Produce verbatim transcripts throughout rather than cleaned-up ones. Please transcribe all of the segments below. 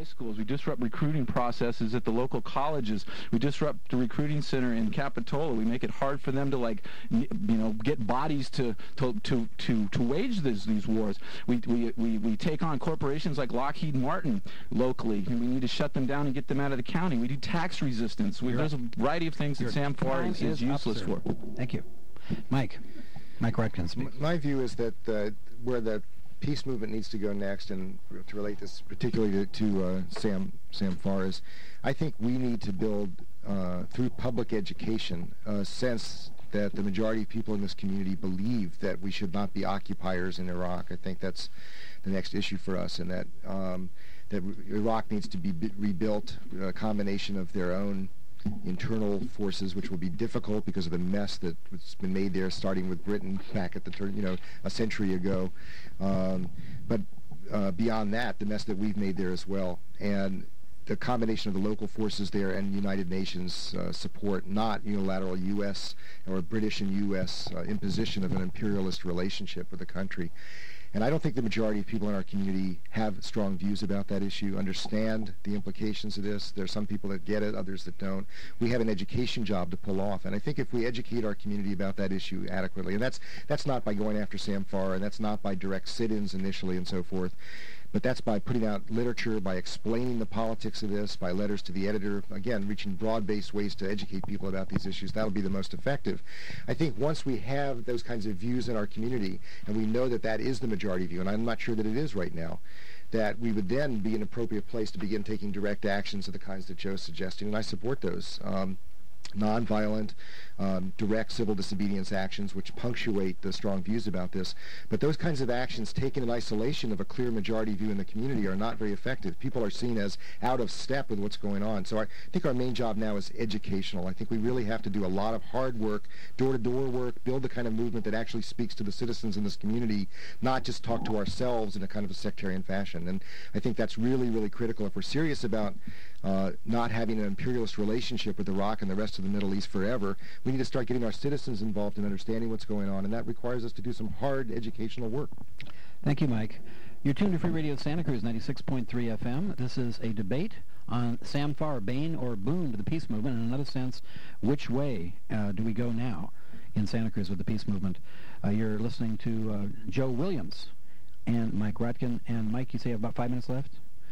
high schools. We disrupt recruiting processes at the local colleges. We disrupt the recruiting center in Capitola. We make it hard for them to, like, you know, get bodies to to to to, to wage this, these wars. We, we we we take on corporations like Lockheed Martin locally, and we need to shut them down and get them out of the county. We do tax resistance. We, there's a variety of things that Sam Farr is, is useless for. Thank you, Mike. Mike Rutkin speaks. My view is that uh, where the peace movement needs to go next, and to relate this particularly to, to uh, Sam Sam Farr, is I think we need to build uh, through public education a sense that the majority of people in this community believe that we should not be occupiers in Iraq. I think that's the next issue for us, and that um, that Iraq needs to be b- rebuilt, a combination of their own internal forces, which will be difficult because of the mess that's been made there, starting with Britain back at the turn, you know, a century ago. Um, but uh, beyond that, the mess that we've made there as well, and the combination of the local forces there and United Nations uh, support, not unilateral U S or British and U S uh, imposition of an imperialist relationship with the country. And I don't think the majority of people in our community have strong views about that issue, understand the implications of this. There are some people that get it, others that don't. We have an education job to pull off, and I think if we educate our community about that issue adequately, and that's that's not by going after Sam Farr, and that's not by direct sit-ins initially and so forth, but that's by putting out literature, by explaining the politics of this, by letters to the editor, again, reaching broad-based ways to educate people about these issues. That'll be the most effective. I think once we have those kinds of views in our community, and we know that that is the majority view, and I'm not sure that it is right now, that we would then be an appropriate place to begin taking direct actions of the kinds that Joe's suggesting, and I support those. Um, nonviolent, um, direct civil disobedience actions which punctuate the strong views about this. But those kinds of actions taken in isolation of a clear majority view in the community are not very effective. People are seen as out of step with what's going on. So I think our main job now is educational. I think we really have to do a lot of hard work, door-to-door work, build the kind of movement that actually speaks to the citizens in this community, not just talk to ourselves in a kind of a sectarian fashion. And I think that's really, really critical. If we're serious about uh, not having an imperialist relationship with Iraq and the rest of the Middle East forever, we need to start getting our citizens involved in understanding what's going on, and that requires us to do some hard educational work. Thank you, Mike. You're tuned to Free Radio Santa Cruz, ninety-six point three F M. This is a debate on Sam Farr, bane or boon to the peace movement, and in another sense, which way uh, do we go now in Santa Cruz with the peace movement? Uh, you're listening to uh, Joe Williams and Mike Rutkin. And Mike, you say you have about five minutes left?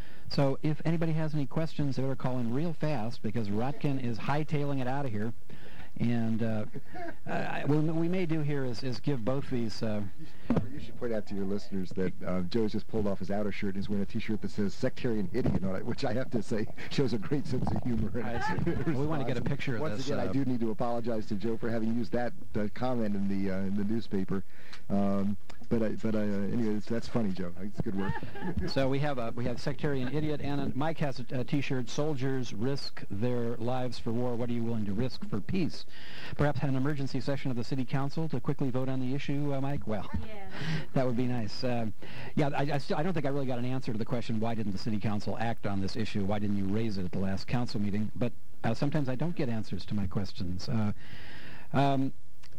So if anybody has any questions, they better call in real fast because Rutkin is hightailing it out of here. And uh, uh, what we may do here is, is give both these... Uh, you should point out to your listeners that uh, Joe's just pulled off his outer shirt and is wearing a T-shirt that says sectarian idiot on it, which I have to say shows a great sense of humor. Well, we want to get a picture of Once this. Once again, uh, I do need to apologize to Joe for having used that uh, comment in the uh, in the newspaper. Um, But, I, but I, uh, anyway, that's funny, Joe. It's good work. So we have a we have sectarian idiot, and a, Mike has a, a T-shirt. Soldiers risk their lives for war. What are you willing to risk for peace? Perhaps have an emergency session of the city council to quickly vote on the issue, uh, Mike. Well, yeah. That would be nice. Uh, yeah, I, I, still, I don't think I really got an answer to the question: why didn't the city council act on this issue? Why didn't you raise it at the last council meeting? But uh, sometimes I don't get answers to my questions. Uh, um,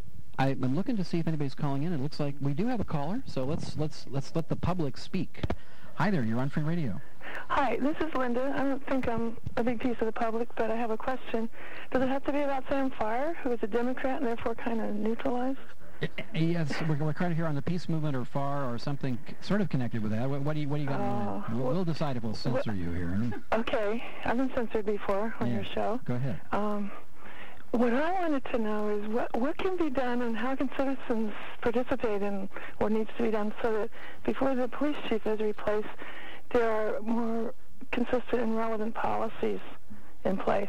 I'm looking to see if anybody's calling in. It looks like we do have a caller, so let's let's let's let the public speak. Hi there, you're on Free Radio. Hi, this is Linda. I don't think I'm a big piece of the public, but I have a question. Does it have to be about Sam Farr, who is a Democrat and therefore kind of neutralized? Yes, we're, we're trying to hear on the peace movement or Farr or something sort of connected with that. What, what do you what do you got uh, in mind? We'll, we'll decide if we'll censor well, you here. Okay, I've been censored before on yeah. your show. Go ahead. Um, What I wanted to know is what what can be done and how can citizens participate in what needs to be done so that before the police chief is replaced, there are more consistent and relevant policies in place.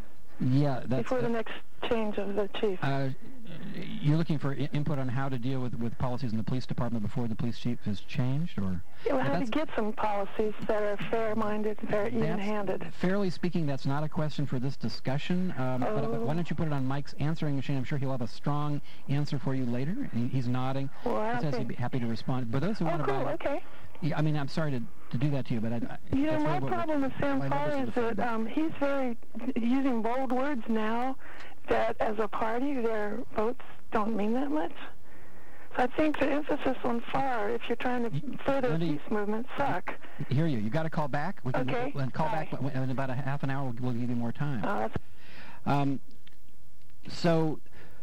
Yeah, that's... Before the uh, next change of the chief. Uh, you're looking for I- input on how to deal with, with policies in the police department before the police chief has changed, or? Yeah, well, how to get some policies that are fair-minded and fair, even-handed. Fairly speaking, that's not a question for this discussion. Um, oh. but, but why don't you put it on Mike's answering machine? I'm sure he'll have a strong answer for you later. He, he's nodding. Well, he says he'd be happy to respond. But those who oh, want to cool, buy, okay. Yeah, I mean, I'm sorry to, to do that to you, but I. I you know, that's my really problem with Sam Farr is that um, he's very using bold words now. That as a party, their votes don't mean that much. So I think the emphasis on Farr, if you're trying to further the peace movement, suck. hear you. You got to call back. We can Okay. we'll call Bye. back in about a half an hour. We'll, we'll give you more time. Oh, that's Um, so,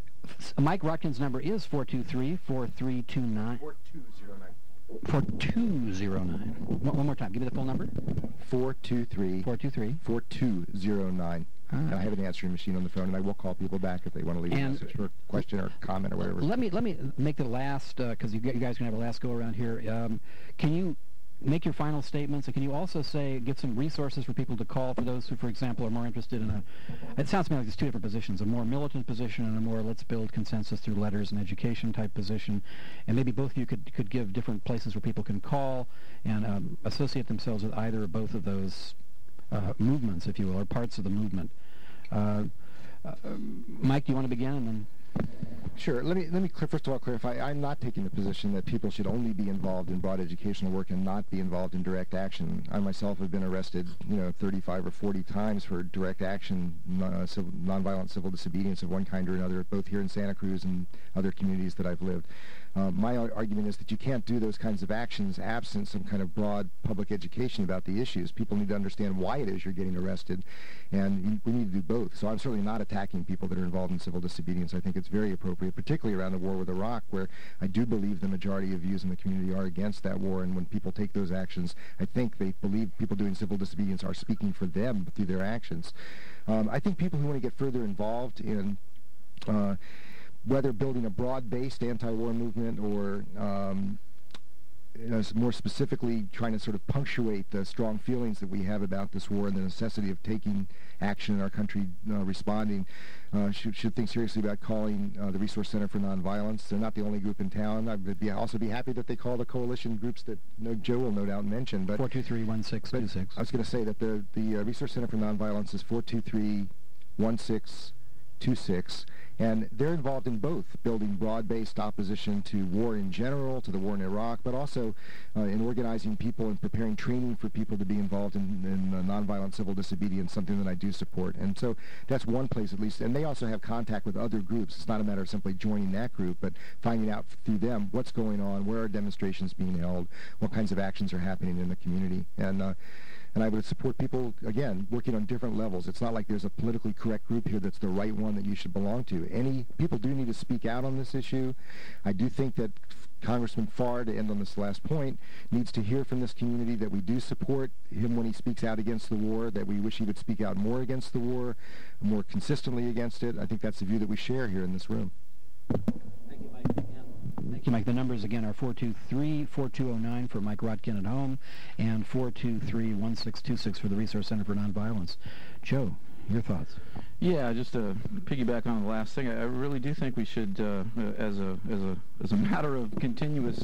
f- Mike Rotkin's number is four two three, four three two nine. four two zero nine. four two zero nine. One, one more time. Give me the full number. four two three, four two three. four two zero nine. Ah. And I have an answering machine on the phone, and I will call people back if they want to leave a And- message or a question or comment or whatever. Let me let me make the last, because you, g- you guys are going to have a last go around here. Um, can you make your final statements, and can you also say, give some resources for people to call for those who, for example, are more interested in a, it sounds to me like there's two different positions, a more militant position and a more let's build consensus through letters and education type position, and maybe both of you could, could give different places where people can call and um, associate themselves with either or both of those uh, movements, if you will, or parts of the movement. Uh, uh, Mike, do you want to begin, and then... Sure. Let me let me clear, first of all clarify. I'm not taking the position that people should only be involved in broad educational work and not be involved in direct action. I myself have been arrested, you know, thirty-five or forty times for direct action, uh, civil, nonviolent civil disobedience of one kind or another, both here in Santa Cruz and other communities that I've lived. Uh, my ar- argument is that you can't do those kinds of actions absent some kind of broad public education about the issues. People need to understand why it is you're getting arrested, and you, we need to do both. So I'm certainly not attacking people that are involved in civil disobedience. I think it's very appropriate, particularly around the war with Iraq, where I do believe the majority of views in the community are against that war, and when people take those actions, I think they believe people doing civil disobedience are speaking for them through their actions. Um, I think people who want to get further involved in uh, whether building a broad-based anti-war movement or um, you know, more specifically trying to sort of punctuate the strong feelings that we have about this war and the necessity of taking action in our country, uh, responding, uh, should, should think seriously about calling uh, the Resource Center for Nonviolence. They're not the only group in town. I would be, also be happy that they call the coalition groups that no, Joe will no doubt mention. But four two three, one six two six. I was going to say that the, the uh, Resource Center for Nonviolence is four two three, one six two six, and they're involved in both building broad-based opposition to war in general, to the war in Iraq, but also uh, in organizing people and preparing training for people to be involved in, in uh, nonviolent civil disobedience, something that I do support. And so that's one place at least. And they also have contact with other groups. It's not a matter of simply joining that group, but finding out through them what's going on, where are demonstrations being held, what kinds of actions are happening in the community. And uh, And I would support people, again, working on different levels. It's not like there's a politically correct group here that's the right one that you should belong to. Any people do need to speak out on this issue. I do think that Congressman Farr, to end on this last point, needs to hear from this community that we do support him when he speaks out against the war, that we wish he would speak out more against the war, more consistently against it. I think that's the view that we share here in this room. Thank you, Mike. Thank you, Mike. The numbers again are four two three, four two zero nine for Mike Rotkin at home and four two three, one six two six for the Resource Center for Nonviolence. Joe, your thoughts? Yeah, just to piggyback on the last thing, I really do think we should, uh, as a as a as a matter of continuous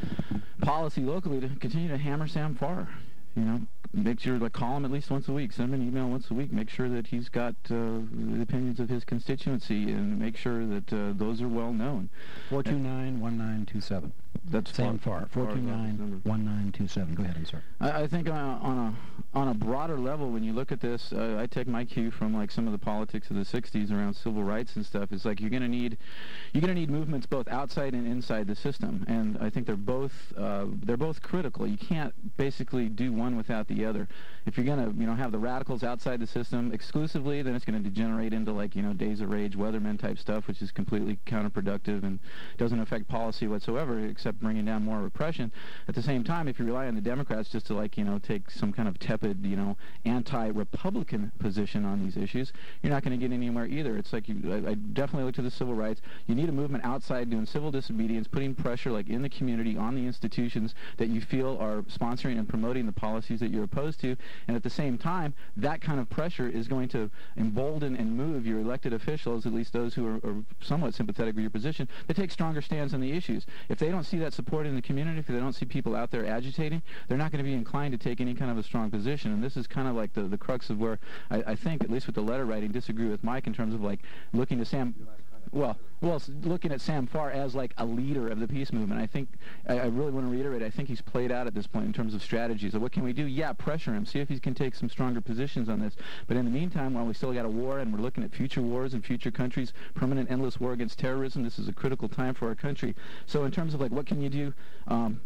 policy locally, to continue to hammer Sam Farr. You know, make sure to call him at least once a week, send him an email once a week, make sure that he's got uh, the opinions of his constituency, and make sure that uh, those are well known. four two nine, one nine two seven. That's Sam Farr, four two nine, one nine two seven. Go ahead, I'm sorry. I, I think uh, on a on a broader level, when you look at this, uh, I take my cue from like some of the politics of the sixties around civil rights and stuff. It's like you're going to need you're going to need movements both outside and inside the system, and I think they're both uh, they're both critical. You can't basically do one without the other. If you're going to you know have the radicals outside the system exclusively, then it's going to degenerate into like you know Days of Rage, Weathermen type stuff, which is completely counterproductive and doesn't affect policy whatsoever, except bringing down more repression. At the same time, if you rely on the Democrats just to like you know take some kind of tepid you know anti-Republican position on these issues, you're not going to get anywhere either. It's like you, I, I definitely look to the civil rights. You need a movement outside doing civil disobedience, putting pressure like in the community on the institutions that you feel are sponsoring and promoting the policies that you're opposed to, and at the same time, that kind of pressure is going to embolden and move your elected officials, at least those who are, are somewhat sympathetic with your position, to take stronger stands on the issues. If they don't see that support in the community, if they don't see people out there agitating, they're not going to be inclined to take any kind of a strong position. And this is kind of like the, the crux of where I, I think, at least with the letter writing, disagree with Mike in terms of like looking to Sam... Well, well, s- looking at Sam Farr as like a leader of the peace movement, I think I, I really want to reiterate. I think he's played out at this point in terms of strategies. So what can we do? Yeah, pressure him. See if he can take some stronger positions on this. But in the meantime, while we still got a war and we're looking at future wars in future countries, permanent, endless war against terrorism, this is a critical time for our country. So in terms of like what can you do? Um,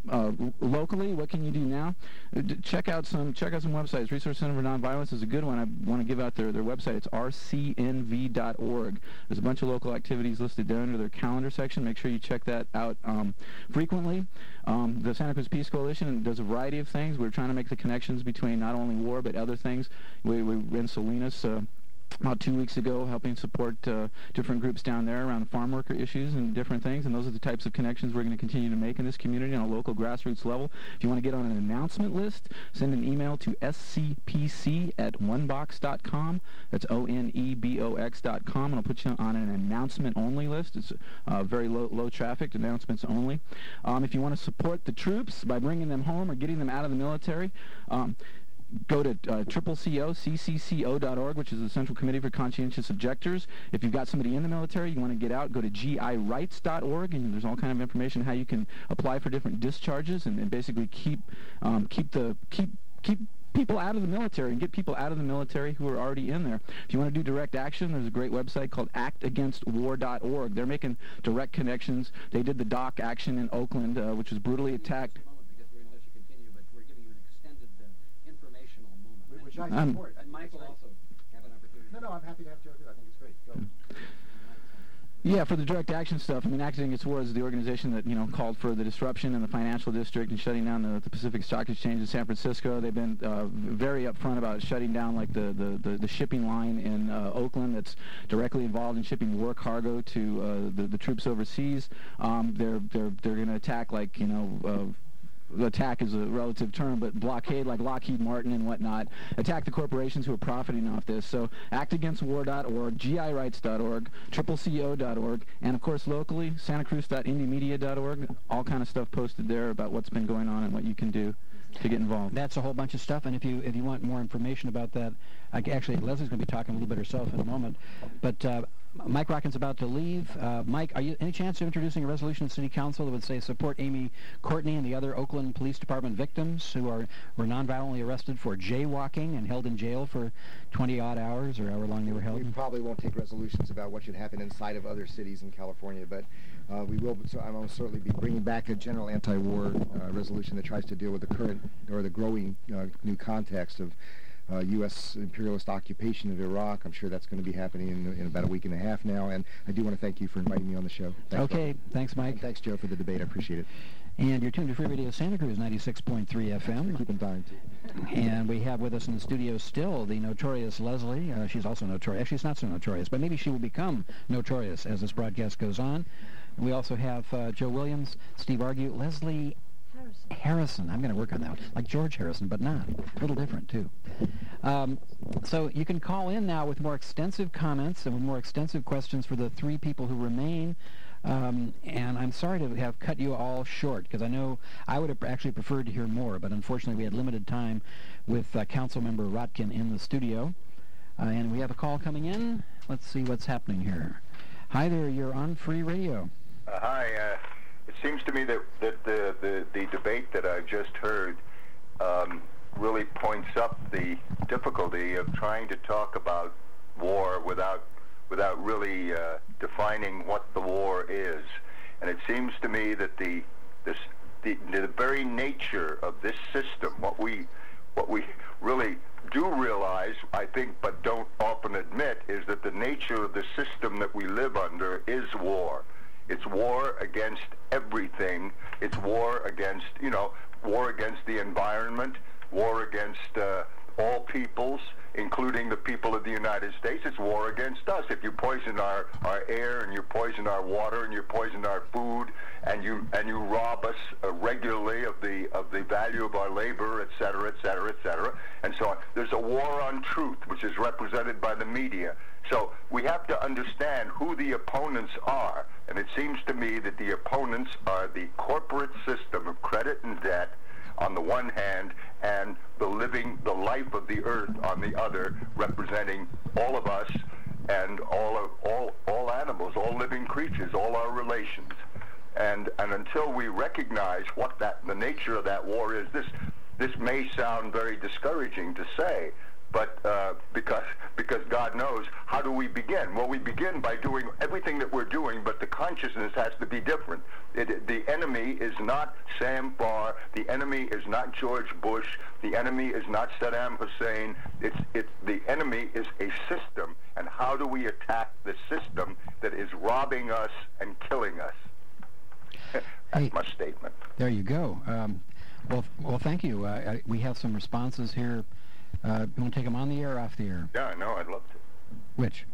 uh, locally, what can you do now? Uh, d- check out some check out some websites. Resource Center for Nonviolence is a good one. I want to give out their, their website. It's r c n v dot org. There's a bunch of local activities listed there under their calendar section. Make sure you check that out um, frequently. Um, the Santa Cruz Peace Coalition does a variety of things. We're trying to make the connections between not only war but other things. We, we were in Salinas uh, about two weeks ago, helping support uh, different groups down there around farm worker issues and different things, and those are the types of connections we're going to continue to make in this community on a local grassroots level. If you want to get on an announcement list, send an email to s c p c at one box dot com. That's O N E B O X dot com, and I'll put you on an announcement-only list. It's uh, very low, low traffic, announcements only. Um, if you want to support the troops by bringing them home or getting them out of the military, um, go to uh, triple C O, C C C O dot org, which is the Central Committee for Conscientious Objectors. If you've got somebody in the military, you want to get out, go to G I rights dot org, and there's all kind of information how you can apply for different discharges and, and basically keep um, keep the keep keep people out of the military and get people out of the military who are already in there. If you want to do direct action, there's a great website called act against war dot org. They're making direct connections. They did the dock action in Oakland, uh, which was brutally attacked. Which I Um, support. And Mike will also have an opportunity. No, no, I'm happy to have Joe do it. I think it's great. Go. Yeah, for the direct action stuff, I mean, Acting Against War is the organization that, you know, called for the disruption in the financial district and shutting down the, the Pacific Stock Exchange in San Francisco. They've been uh, very upfront about shutting down, like, the, the, the, the shipping line in uh, Oakland that's directly involved in shipping war cargo to uh, the, the troops overseas. Um, they're they're they're going to attack, like, you know, uh, attack is a relative term, but blockade like Lockheed Martin and whatnot, attack the corporations who are profiting off this. So act against war dot org, G I rights dot org, triple C O dot org, and of course locally, santa cruz dot indie media dot org, all kind of stuff posted there about what's been going on and what you can do to get involved. That's a whole bunch of stuff, and if you if you want more information about that, I, actually Leslie's going to be talking a little bit herself in a moment, but uh, Mike Rockin's about to leave. Uh, Mike, are you any chance of introducing a resolution to City Council that would say support Amy Courtney and the other Oakland Police Department victims who are were nonviolently arrested for jaywalking and held in jail for twenty odd hours or however long they were held? We probably won't take resolutions about what should happen inside of other cities in California, but uh, we will. So I'm almost certainly be bringing back a general anti-war uh, resolution that tries to deal with the current or the growing uh, new context of Uh, U S imperialist occupation of Iraq. I'm sure that's going to be happening in, in about a week and a half now, and I do want to thank you for inviting me on the show. Thanks, okay, Bob. thanks, Mike. And thanks, Joe, for the debate. I appreciate it. And you're tuned to Free Radio Santa Cruz, ninety-six point three F M. Keep them dying, too. And we have with us in the studio still the notorious Leslie. Uh, she's also notorious. Actually, she's not so notorious, but maybe she will become notorious as this broadcast goes on. We also have uh, Joe Williams, Steve Argue, Leslie Harrison. Harrison. I'm going to work on that. Like George Harrison, but not. A little different, too. Um, so you can call in now with more extensive comments and with more extensive questions for the three people who remain. Um, and I'm sorry to have cut you all short, because I know I would have actually preferred to hear more, but unfortunately we had limited time with uh, Councilmember Rotkin in the studio. Uh, and we have a call coming in. Let's see what's happening here. Hi there, you're on Free Radio. Uh, hi. Uh, it seems to me that, that the, the, the debate that I just heard um, really points up the difficulty of trying to talk about war without without really uh, defining what the war is. And it seems to me that the this the, the very nature of this system, what we what we really do realize, I think, but don't often admit, is that the nature of the system that we live under is war. It's war against everything. It's war against, you know, war against the environment, war against uh, all peoples, including the people of the United States. It's war against us. If you poison our, our air and you poison our water and you poison our food and you and you rob us uh, regularly of the of the value of our labor, et cetera, et cetera, et cetera, and so on. There's a war on truth, which is represented by the media. So we have to understand who the opponents are, and it seems to me that the opponents are the corporate system of credit and debt on the one hand, and the living, the life of the earth on the other, representing all of us and all of all all animals, all living creatures, all our relations. And and until we recognize what that the nature of that war is, this this may sound very discouraging to say, but uh, because because God knows, how do we begin? Well, we begin by doing everything that we're doing, but the consciousness has to be different. It, the enemy is not Sam Farr. The enemy is not George Bush. The enemy is not Saddam Hussein. It's it's the enemy is a system, and how do we attack the system that is robbing us and killing us? That's hey, my statement. There you go. Um, well, well, thank you. Uh, I, we have some responses here. Uh, you want to take them on the air or off the air? Yeah, no, I'd love to. Which?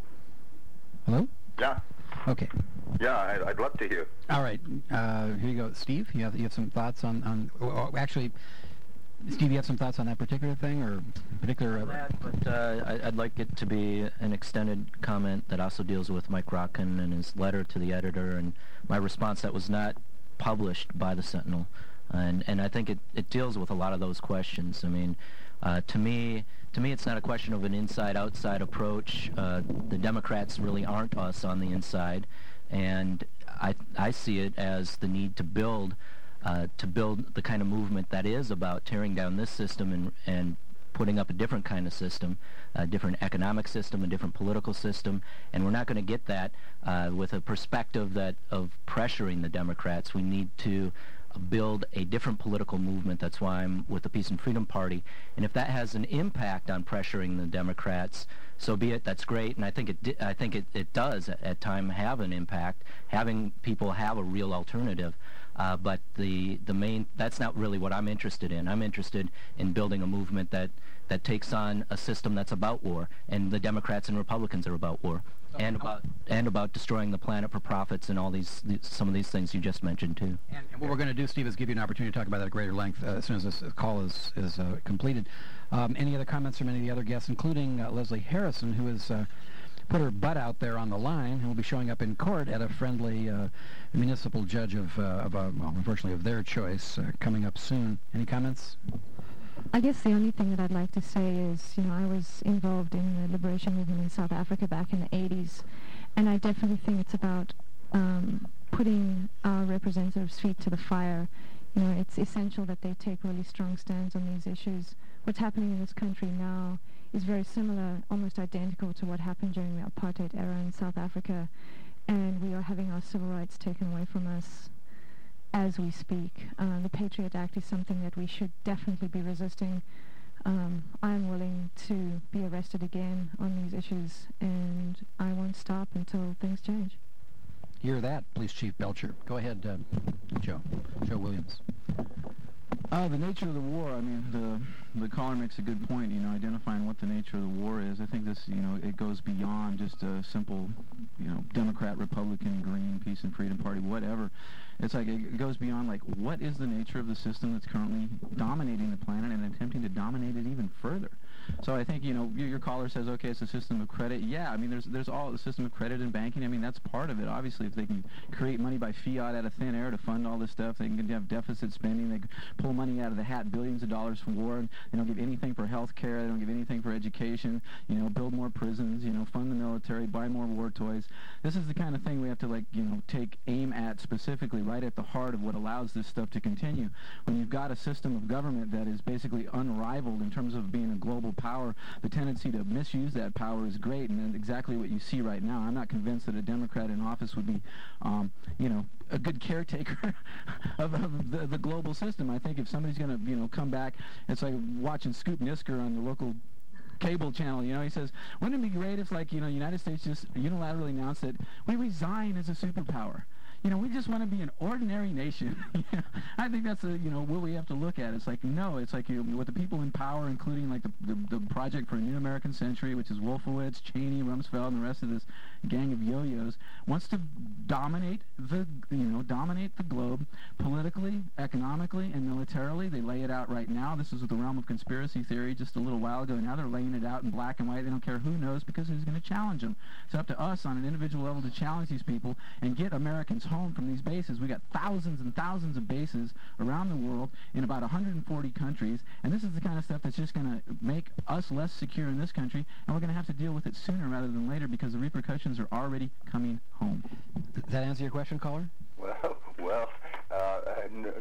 Hello? Yeah. Okay. Yeah, I'd, I'd love to hear. All right. Uh, here you go. Steve, you have, you have some thoughts on... on oh, actually, Steve, you have some thoughts on that particular thing or particular... Uh, that, but uh, I, I'd like it to be an extended comment that also deals with Mike Rotkin and his letter to the editor and my response that was not published by the Sentinel. And, and I think it, it deals with a lot of those questions. I mean... Uh, to me, to me, it's not a question of an inside-outside approach. Uh, the Democrats really aren't us on the inside, and I, I see it as the need to build, uh, to build the kind of movement that is about tearing down this system and and putting up a different kind of system, a different economic system, a different political system, and we're not going to get that uh, with a perspective that of pressuring the Democrats. We need to build a different political movement. That's why I'm with the Peace and Freedom Party. And if that has an impact on pressuring the Democrats, so be it. That's great. And I think it di- I think it, it does at, at time have an impact, having people have a real alternative. Uh, but the the main that's not really what I'm interested in. I'm interested in building a movement that, that takes on a system that's about war. And the Democrats and Republicans are about war. And about and about destroying the planet for profits and all these, these some of these things you just mentioned too. And, and what we're going to do, Steve, is give you an opportunity to talk about that at greater length uh, as soon as this call is is uh, completed. Um, any other comments from any of the other guests, including uh, Leslie Harrison, who has uh, put her butt out there on the line, and will be showing up in court at a friendly uh, municipal judge of uh, of a, well, unfortunately of their choice uh, coming up soon. Any comments? I guess the only thing that I'd like to say is, you know, I was involved in the liberation movement in South Africa back in the eighties, and I definitely think it's about um, putting our representatives' feet to the fire. You know, it's essential that they take really strong stands on these issues. What's happening in this country now is very similar, almost identical to what happened during the apartheid era in South Africa, and we are having our civil rights taken away from us as we speak. Uh, the Patriot Act is something that we should definitely be resisting. Um, I'm willing to be arrested again on these issues, and I won't stop until things change. Hear that, Police Chief Belcher. Go ahead, uh, Joe. Joe Williams. Uh, the nature of the war, I mean, the the caller makes a good point, you know, identifying what the nature of the war is. I think this, you know, it goes beyond just a simple, you know, Democrat, Republican, Green, Peace and Freedom Party, whatever. It's like it goes beyond, like, what is the nature of the system that's currently dominating the planet and attempting to dominate it even further? So I think, you know, your, your caller says, okay, it's a system of credit. Yeah, I mean, there's there's all the system of credit and banking. I mean, that's part of it. Obviously, if they can create money by fiat out of thin air to fund all this stuff, they can have deficit spending. They can pull money out of the hat, billions of dollars from war, and they don't give anything for health care. They don't give anything for education. You know, build more prisons. You know, fund the military, buy more war toys. This is the kind of thing we have to, like, you know, take aim at specifically, right at the heart of what allows this stuff to continue. When you've got a system of government that is basically unrivaled in terms of being a global power, the tendency to misuse that power is great, and exactly what you see right now. I'm not convinced that a Democrat in office would be, um, you know, a good caretaker of, of the, the global system. I think if somebody's going to, you know, come back, it's like watching Scoop Nisker on the local cable channel, you know, he says, wouldn't it be great if, like, you know, the United States just unilaterally announced that we resign as a superpower? You know, we just want to be an ordinary nation. I think that's, a, you know, what we have to look at. It's like, no, it's like, you know, with the people in power, including, like, the, the, the Project for a New American Century, which is Wolfowitz, Cheney, Rumsfeld, and the rest of this gang of yo-yos, wants to dominate the, you know, dominate the globe politically, economically, and militarily. They lay it out right now. This is the realm of conspiracy theory just a little while ago. Now they're laying it out in black and white. They don't care who knows because who's going to challenge them. It's up to us on an individual level to challenge these people and get Americans home from these bases. We got thousands and thousands of bases around the world in about one hundred forty countries, and this is the kind of stuff that's just going to make us less secure in this country, and we're going to have to deal with it sooner rather than later because the repercussions are already coming home. Does that answer your question, caller? Well, well, uh, n-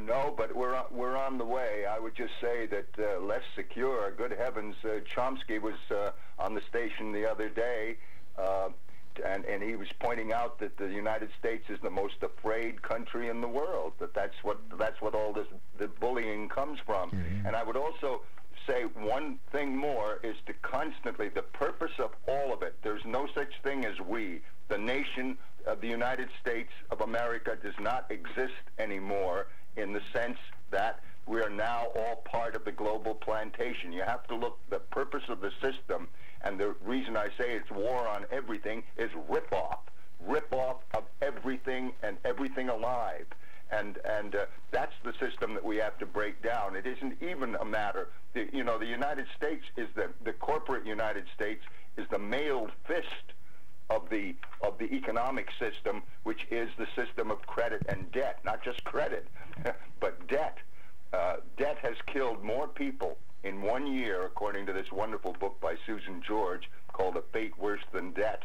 No, but we're on, we're on the way. I would just say that uh, less secure. Good heavens, uh, Chomsky was uh, on the station the other day, uh, and and he was pointing out that the United States is the most afraid country in the world. That that's what that's what all this the bullying comes from. Mm-hmm. And I would also say one thing more is to constantly, the purpose of all of it, there's no such thing as we. The nation of the United States of America does not exist anymore in the sense that we are now all part of the global plantation. You have to look, the purpose of the system, and the reason I say it's war on everything, is rip-off. Rip-off of everything and everything alive. And and uh, that's the system that we have to break down. It isn't even a matter, the, you know, the United States is the, the corporate United States is the mailed fist of the of the economic system, which is the system of credit and debt. Not just credit, but debt. Uh, debt has killed more people in one year, according to this wonderful book by Susan George called A Fate Worse Than Debt.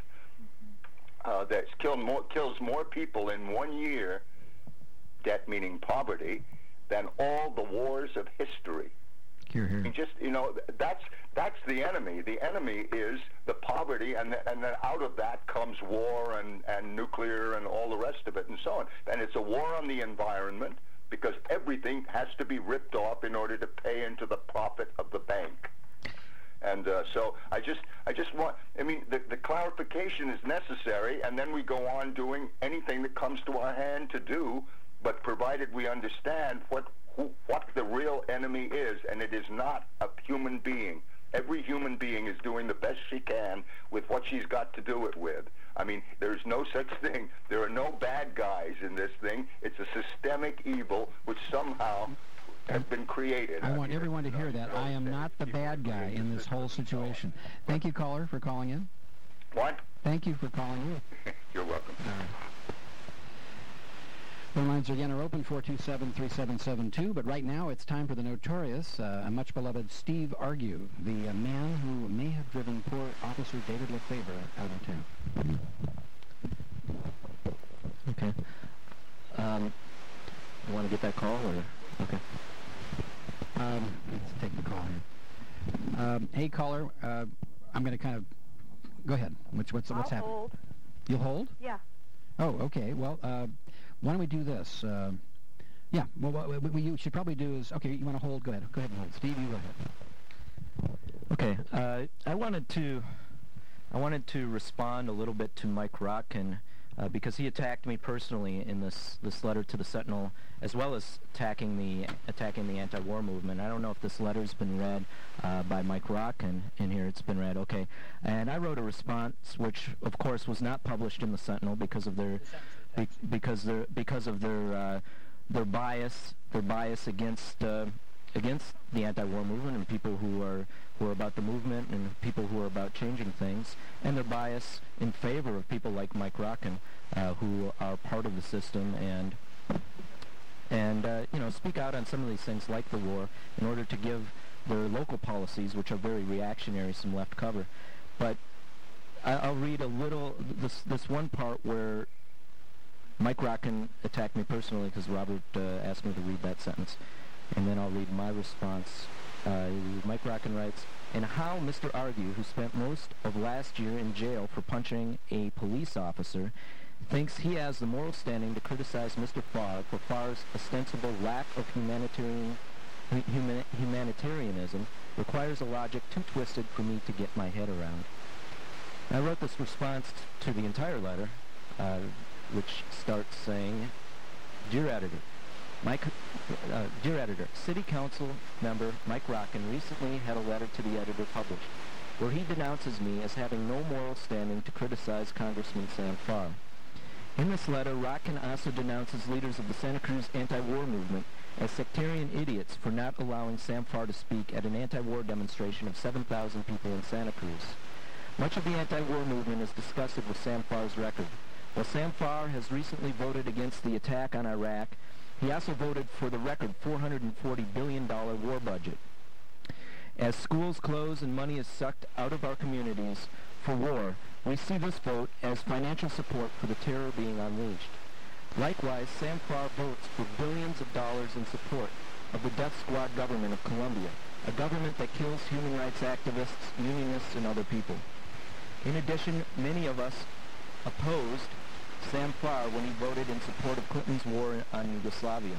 Uh, that's killed more, kills more people in one year, debt meaning poverty, than all the wars of history. Here, here. I mean, just, you know, that's that's the enemy. The enemy is the poverty, and, the, and then out of that comes war and, and nuclear and all the rest of it and so on. And it's a war on the environment because everything has to be ripped off in order to pay into the profit of the bank. And uh, so I just I just want, I mean, the, the clarification is necessary, and then we go on doing anything that comes to our hand to do, but provided we understand what who, what the real enemy is, and it is not a human being. Every human being is doing the best she can with what she's got to do it with. I mean, there's no such thing. There are no bad guys in this thing. It's a systemic evil which somehow has been created. I want everyone to hear that. I am not the bad guy in this whole situation. Thank you, caller, for calling in. What? Thank you for calling in. You're welcome. All right. Phone lines again are open, four two seven, three seven seven two, but right now it's time for the notorious, uh, much-beloved Steve Argue, the uh, man who may have driven poor Officer David Lefebvre out of town. Okay. Um, you want to get that call, or? Okay. Um, let's take the call here. Um, hey, caller, uh, I'm going to kind of... Go ahead. What's, what's, what's I'll happening? hold. You'll hold? Yeah. Oh, okay. Well, uh, why don't we do this? Uh, yeah, well, what, what you should probably do is... Okay, you want to hold? Go ahead. Go ahead and hold. Steve, you go ahead. Okay. Uh, I wanted to... I wanted to respond a little bit to Mike Rotkin, uh, because he attacked me personally in this this letter to the Sentinel, as well as attacking the attacking the anti-war movement. I don't know if this letter's been read uh, by Mike Rotkin in here. It's been read, okay. And I wrote a response, which of course was not published in the Sentinel because of their be, because their because of their uh, their bias their bias against uh, against the anti-war movement and people who are who are about the movement and people who are about changing things, and their bias in favor of people like Mike Rotkin, uh, who are part of the system and and uh, you know, speak out on some of these things like the war in order to give their local policies, which are very reactionary, some left cover. But I, I'll read a little this this one part where Mike Rotkin attacked me personally because Robert uh, asked me to read that sentence. And then I'll read my response. Uh, Mike Rotkin writes, "And how Mister Argue, who spent most of last year in jail for punching a police officer, thinks he has the moral standing to criticize Mister Farr for Farr's ostensible lack of humanitarian huma- humanitarianism requires a logic too twisted for me to get my head around." I wrote this response t- to the entire letter, uh, which starts saying, "Dear Editor, Mike, uh, dear editor, City Council member Mike Rotkin recently had a letter to the editor published where he denounces me as having no moral standing to criticize Congressman Sam Farr. In this letter, Rotkin also denounces leaders of the Santa Cruz anti-war movement as sectarian idiots for not allowing Sam Farr to speak at an anti-war demonstration of seven thousand people in Santa Cruz. Much of the anti-war movement is disgusted with Sam Farr's record. While Sam Farr has recently voted against the attack on Iraq, he also voted for the record four hundred forty billion dollars war budget. As schools close and money is sucked out of our communities for war, we see this vote as financial support for the terror being unleashed. Likewise, Sam Farr votes for billions of dollars in support of the death squad government of Colombia, a government that kills human rights activists, unionists, and other people. In addition, many of us opposed Sam Farr when he voted in support of Clinton's war on Yugoslavia.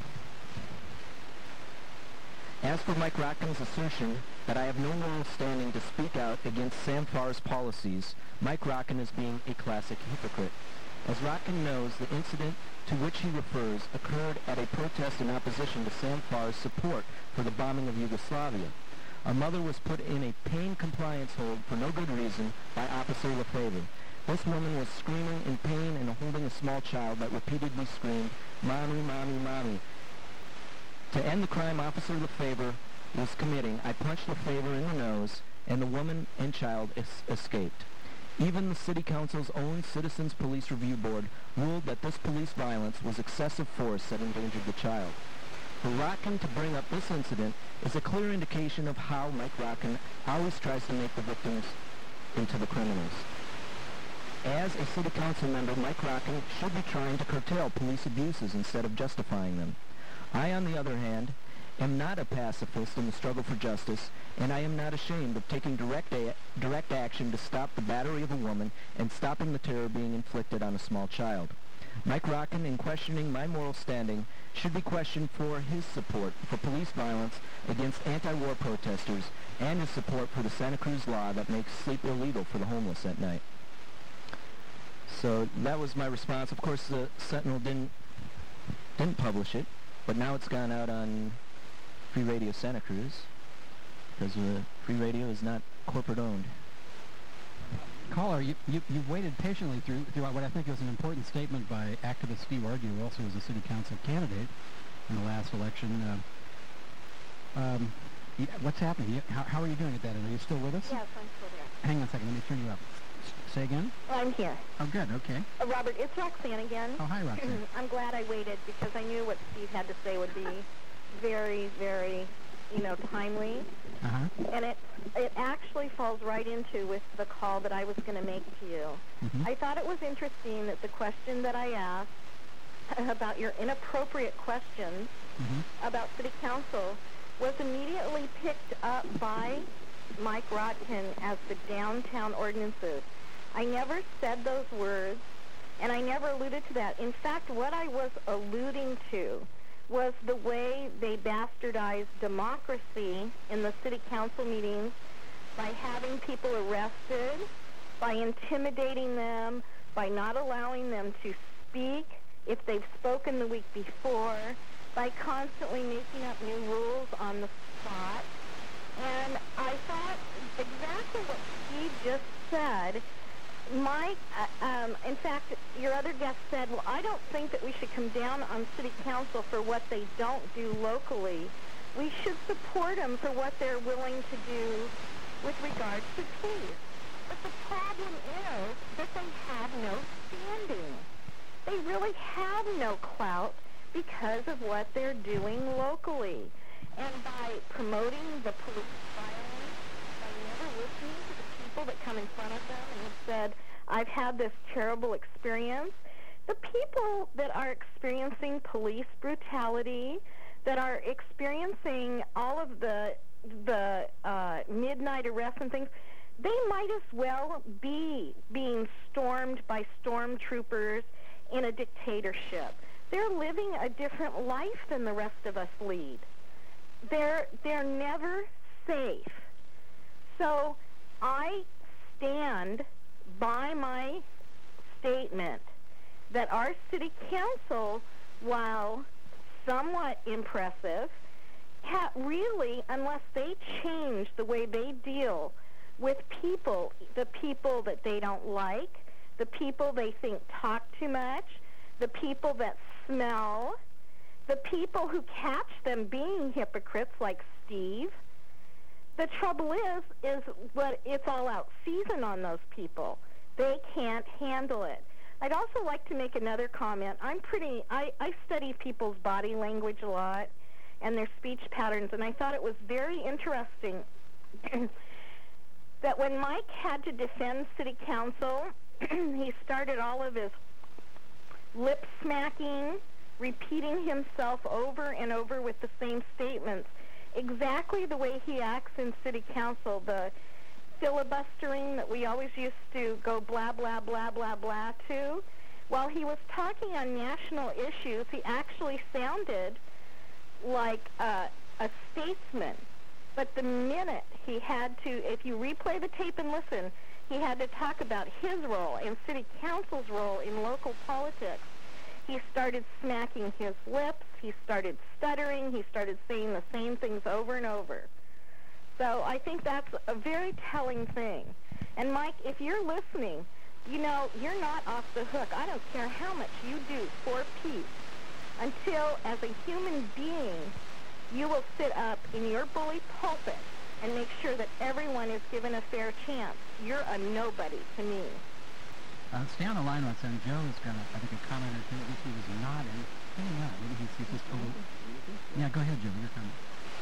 As for Mike Rotkin's assertion that I have no moral standing to speak out against Sam Farr's policies, Mike Rotkin is being a classic hypocrite. As Rotkin knows, the incident to which he refers occurred at a protest in opposition to Sam Farr's support for the bombing of Yugoslavia. A mother was put in a pain compliance hold for no good reason by Officer Lefebvre. This woman was screaming in pain and holding a small child that repeatedly screamed, "Mommy, mommy, mommy." To end the crime Officer Lefebvre was committing, I punched Lefebvre in the nose, and the woman and child es- escaped. Even the City Council's own Citizens Police Review Board ruled that this police violence was excessive force that endangered the child. For Rotkin to bring up this incident is a clear indication of how Mike Rotkin always tries to make the victims into the criminals. As a City Council member, Mike Rotkin should be trying to curtail police abuses instead of justifying them. I, on the other hand, am not a pacifist in the struggle for justice, and I am not ashamed of taking direct a- direct action to stop the battery of a woman and stopping the terror being inflicted on a small child. Mike Rotkin, in questioning my moral standing, should be questioned for his support for police violence against anti-war protesters and his support for the Santa Cruz law that makes sleep illegal for the homeless at night. So that was my response. Of course, the Sentinel didn't didn't publish it, but now it's gone out on Free Radio Santa Cruz, because uh, Free Radio is not corporate owned. Caller, you, you, you've waited patiently through throughout what I think is an important statement by activist Steve Argue, who also was a city council candidate in the last election. Uh, um, yeah, what's happening? You, how, how are you doing at that end? Are you still with us? Yes, I'm still there. Hang on a second. Let me turn you up. S- say again? Well, I'm here. Oh, good. Okay. Uh, Robert, it's Roxanne again. Oh, hi, Roxanne. I'm glad I waited because I knew what Steve had to say would be very, very, you know, timely. Uh-huh. And it it actually falls right into with the call that I was going to make to you. Mm-hmm. I thought it was interesting that the question that I asked about your inappropriate questions Mm-hmm. about city council was immediately picked up by Mike Rotkin as the downtown ordinances. I never said those words, and I never alluded to that. In fact, what I was alluding to was the way they bastardized democracy in the city council meetings by having people arrested, by intimidating them, by not allowing them to speak if they've spoken the week before, by constantly making up new rules on the spot. And I thought exactly what Steve just said. Mike, uh, um, in fact, your other guest said, well, I don't think that we should come down on city council for what they don't do locally. We should support them for what they're willing to do with regards to police. But the problem is that they have no standing. They really have no clout because of what they're doing locally. And by promoting the police violence, by never listening to the people that come in front of them and have said, I've had this terrible experience, the people that are experiencing police brutality, that are experiencing all of the the uh, midnight arrests and things, they might as well be being stormed by stormtroopers in a dictatorship. They're living a different life than the rest of us lead. They're they're never safe. So I stand by my statement that our city council, while somewhat impressive, ha- really, unless they change the way they deal with people, the people that they don't like, the people they think talk too much, the people that smell, the people who catch them being hypocrites like Steve. The trouble is, is what it's all out season on those people. They can't handle it. I'd also like to make another comment. I'm pretty, I, I study people's body language a lot and their speech patterns, and I thought it was very interesting that when Mike had to defend city council, he started all of his lip smacking, repeating himself over and over with the same statements, exactly the way he acts in city council, the filibustering that we always used to go blah, blah, blah, blah, blah to. While he was talking on national issues, he actually sounded like uh, a statesman. But the minute he had to, if you replay the tape and listen, he had to talk about his role and city council's role in local politics. He started smacking his lips, he started stuttering, he started saying the same things over and over. So I think that's a very telling thing. And Mike, if you're listening, you know, you're not off the hook. I don't care how much you do for peace until, as a human being, you will sit up in your bully pulpit and make sure that everyone is given a fair chance. You're a nobody to me. Uh, stay on the line, Roxanne. Joe has got, a, I think, a comment or two. At least he was nodding. Maybe not. Maybe he's, he's just a little... Yeah, go ahead, Joe. Your comment.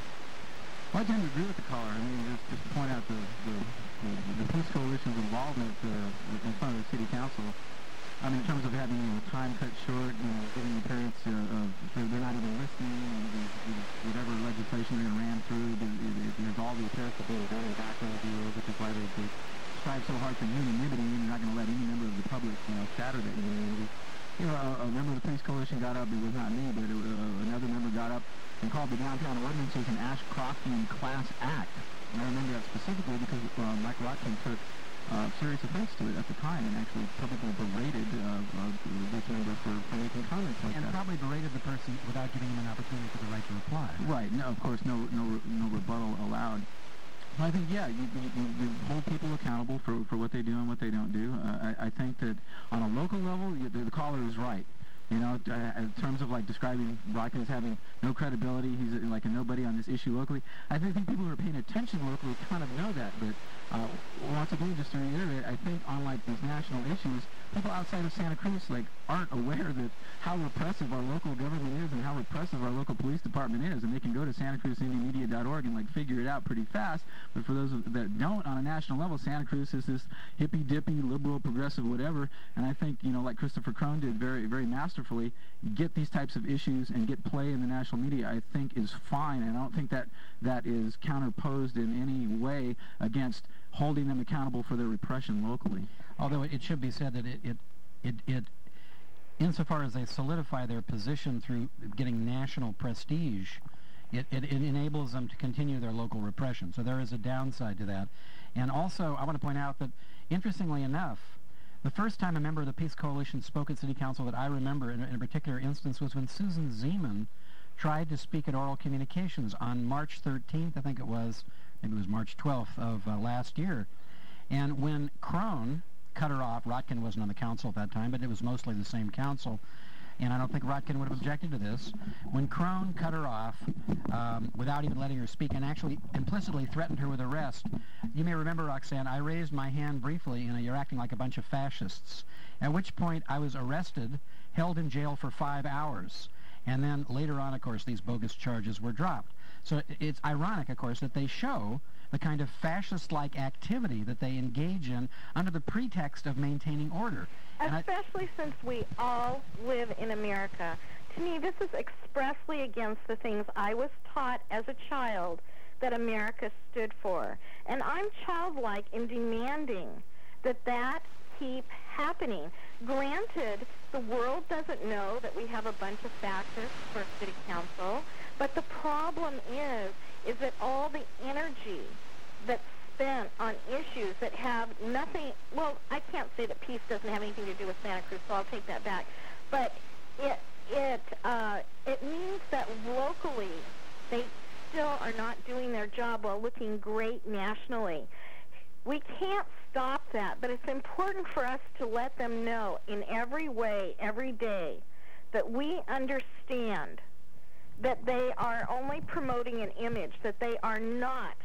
Well, I tend to agree with the caller. I mean, just, just to point out the, the, the, the Peace Coalition's involvement uh, in front of the city council. I mean, in terms of having you know, time cut short, you know, giving the appearance uh, of they're, they're not even listening, and the, the, whatever legislation they're going to ram through, the, the, the, there's all the appearance of being done in background view, which is why they, they strive so hard for unanimity, and you're not going to let any member of the public, you know, shatter that unanimity. You know, a, a member of the Peace Coalition got up, it was not me, but it, uh, another member got up and called the downtown ordinances an Ashcroftian class act. And I remember that specifically because uh, Mike Rotkin took uh, serious offense to it at the time and actually publicly berated uh, uh, this member for, for making comments like and that. And probably berated the person without giving him an opportunity for the right to reply. Right. No, of course, no, no, no rebuttal allowed. I think, yeah, you, you, you hold people accountable for, for what they do and what they don't do. Uh, I, I think that on a local level, you, the, the caller is right. You know, uh, in terms of like describing Rotkin as having no credibility, he's a, like a nobody on this issue locally. I think, think people who are paying attention locally kind of know that. But uh, once again, just to reiterate, I think on like these national issues, people outside of Santa Cruz like aren't aware that how repressive our local government is and how repressive our local police department is, and they can go to Santa Cruz Indian Media dot org and like figure it out pretty fast. But for those that don't, on a national level, Santa Cruz is this hippy dippy, liberal, progressive, whatever. And I think, you know, like Christopher Crone did very, very masterfully, get these types of issues and get play in the national media, I think is fine. And I don't think that that is counterposed in any way against holding them accountable for their repression locally. Although it should be said that it, it, it, it insofar as they solidify their position through getting national prestige, it, it, it enables them to continue their local repression. So there is a downside to that. And also, I want to point out that, interestingly enough, the first time a member of the Peace Coalition spoke at City Council that I remember in a, in a particular instance was when Susan Zeman tried to speak at Oral Communications on March thirteenth, I think it was, maybe it was March twelfth of uh, last year. And when Crone cut her off, Rotkin wasn't on the council at that time, but it was mostly the same council, and I don't think Rotkin would have objected to this. When Crone cut her off um, without even letting her speak and actually implicitly threatened her with arrest, you may remember, Roxanne, I raised my hand briefly in a "you're acting like a bunch of fascists," at which point I was arrested, held in jail for five hours, and then later on, of course, these bogus charges were dropped. So it's ironic, of course, that they show the kind of fascist-like activity that they engage in under the pretext of maintaining order. And Especially I, since we all live in America. To me, this is expressly against the things I was taught as a child that America stood for. And I'm childlike in demanding that that keep happening. Granted, the world doesn't know that we have a bunch of fascists for city council, but the problem is, is that all the energy that's spent on issues that have nothing, well, I can't say that peace doesn't have anything to do with Santa Cruz, so I'll take that back, but it, it, uh, it means that locally they still are not doing their job while looking great nationally. We can't stop that, but it's important for us to let them know in every way, every day, that we understand that they are only promoting an image, that they are not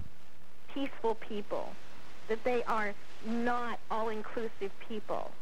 peaceful people, that they are not all-inclusive people.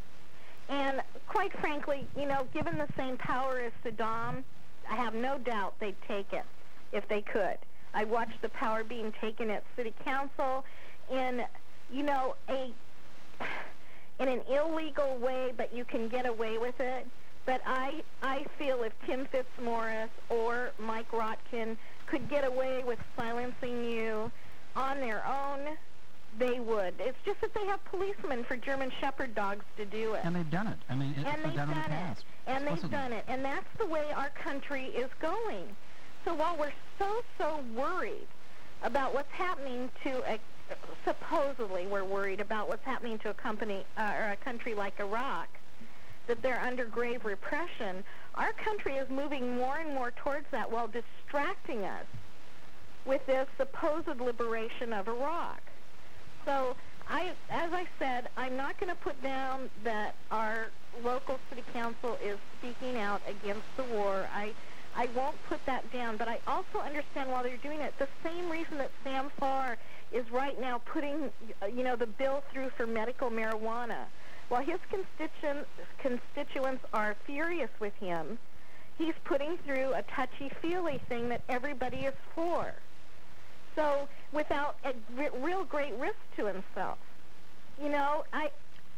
And quite frankly, you know, given the same power as Saddam, I have no doubt they'd take it if they could. I watched the power being taken at City Council in, you know, a in an illegal way, but you can get away with it. But I, I feel if Tim Fitzmaurice or Mike Rotkin could get away with silencing you on their own, they would. It's just that they have policemen for German Shepherd dogs to do it. And they've done it. I mean, it, and it's they've done in the done past. it. And they've Explicitly. done it. And that's the way our country is going. So while we're so, so worried about what's happening to a, supposedly we're worried about what's happening to a company uh, or a country like Iraq, that they're under grave repression, our country is moving more and more towards that while distracting us with this supposed liberation of Iraq. So, I, as I said, I'm not going to put down that our local city council is speaking out against the war. I, I won't put that down, but I also understand why they're doing it. The same reason that Sam Farr is right now putting, you know, the bill through for medical marijuana. While his constituents, constituents are furious with him, he's putting through a touchy-feely thing that everybody is for. So, without a re- real great risk to himself. You know, I,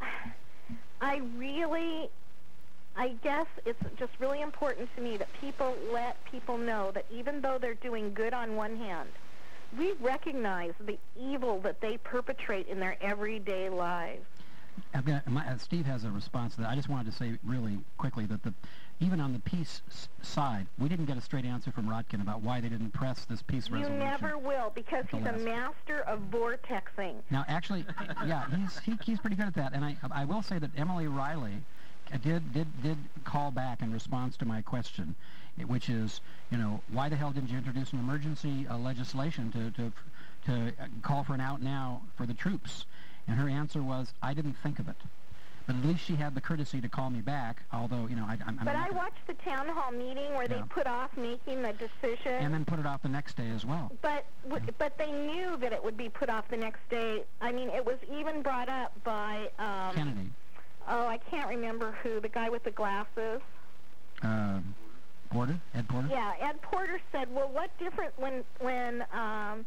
I really, I guess it's just really important to me that people let people know that even though they're doing good on one hand, we recognize the evil that they perpetrate in their everyday lives. I've got, my, uh, Steve has a response to that. I just wanted to say really quickly that the even on the peace s- side, we didn't get a straight answer from Rotkin about why they didn't press this peace You resolution. never will, because The he's a last. master of vortexing. Now, actually, yeah, he's he, he's pretty good at that. And I I will say that Emily Riley uh, did did did call back in response to my question, eh, which is, you know, why the hell didn't you introduce an emergency uh, legislation to to to uh, call for an out now for the troops? And her answer was, I didn't think of it. But at least she had the courtesy to call me back, although, you know, I, I'm... I'm But not I gonna- watched the town hall meeting where Yeah. they put off making the decision. And then put it off the next day as well. But w- but they knew that it would be put off the next day. I mean, it was even brought up by... Um, Kennedy. Oh, I can't remember who, the guy with the glasses. Uh, Porter? Ed Porter? Yeah, Ed Porter said, well, what different when... when um,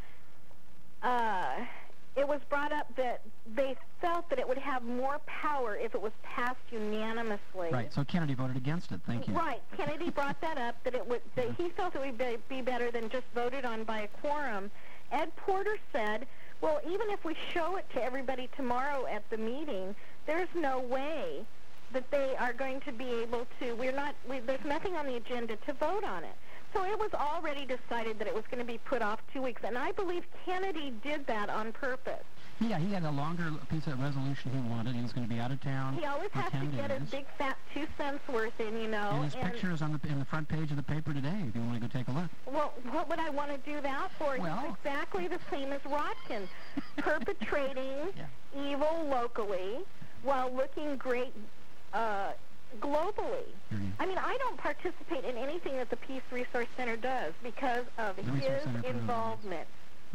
uh, it was brought up that they felt that it would have more power if it was passed unanimously. Right, so Kennedy voted against it. Thank you. Right. Kennedy brought that up, that it would, that he felt it would be, be better than just voted on by a quorum. Ed Porter said, well, even if we show it to everybody tomorrow at the meeting, there's no way that they are going to be able to, we're not, we, there's nothing on the agenda to vote on it. So it was already decided that it was going to be put off two weeks, and I believe Kennedy did that on purpose. Yeah, he had a longer piece of resolution he wanted. He was going to be out of town He always for has to ten get days. his big fat two cents worth in, you know. And his picture is on the in the front page of the paper today. If you want to go take a look. Well, what would I want to do that for? Well- He's exactly the same as Rotkin, perpetrating Yeah. evil locally while looking great uh, globally. Mhm. I mean, I don't participate in anything that the Peace Resource Center does because of The Resource his Center for the- involvement.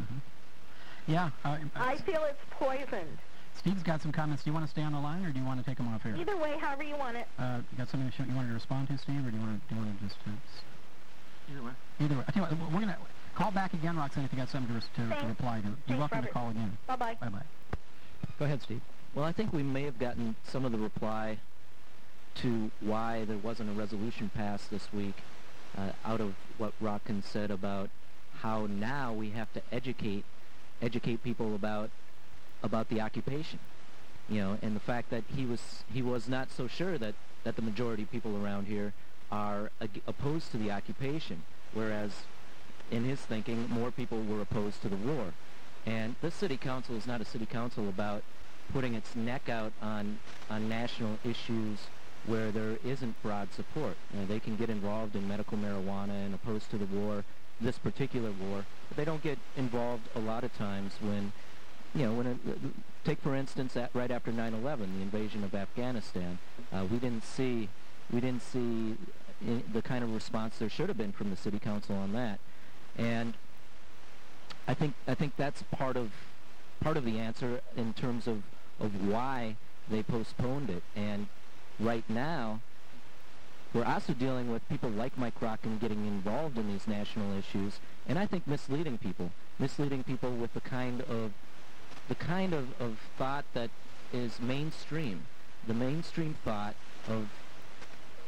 Yeah. Uh, I feel it's poisoned. Steve's got some comments. Do you want to stay on the line, or do you want to take them off here? Either way, however you want it. Uh, you got something you wanted to respond to, Steve, or do you want to, do you want to just... Uh, Either way. either way. I tell you what, we're going to call back again, Roxanne, if you got something to, res- to, to Thanks. reply to. You're Thanks, welcome Robert. to call again. Bye-bye. Bye-bye. Go ahead, Steve. Well, I think we may have gotten some of the reply to why there wasn't a resolution passed this week uh, out of what Rotkin said about how now we have to educate educate people about about the occupation, you know, and the fact that he was he was not so sure that, that the majority of people around here are ag- opposed to the occupation, whereas in his thinking more people were opposed to the war. And this city council is not a city council about putting its neck out on on national issues where there isn't broad support. You know, they can get involved in medical marijuana and opposed to the war, this particular war, but they don't get involved a lot of times when, you know, when it, take for instance at, right after nine eleven, the invasion of Afghanistan, uh, we didn't see we didn't see i- the kind of response there should have been from the city council on that, and I think I think that's part of part of the answer in terms of of why they postponed it. And right now, we're also dealing with people like Mike Rotkin getting involved in these national issues, and I think misleading people, misleading people with the kind of the kind of, of thought that is mainstream, the mainstream thought of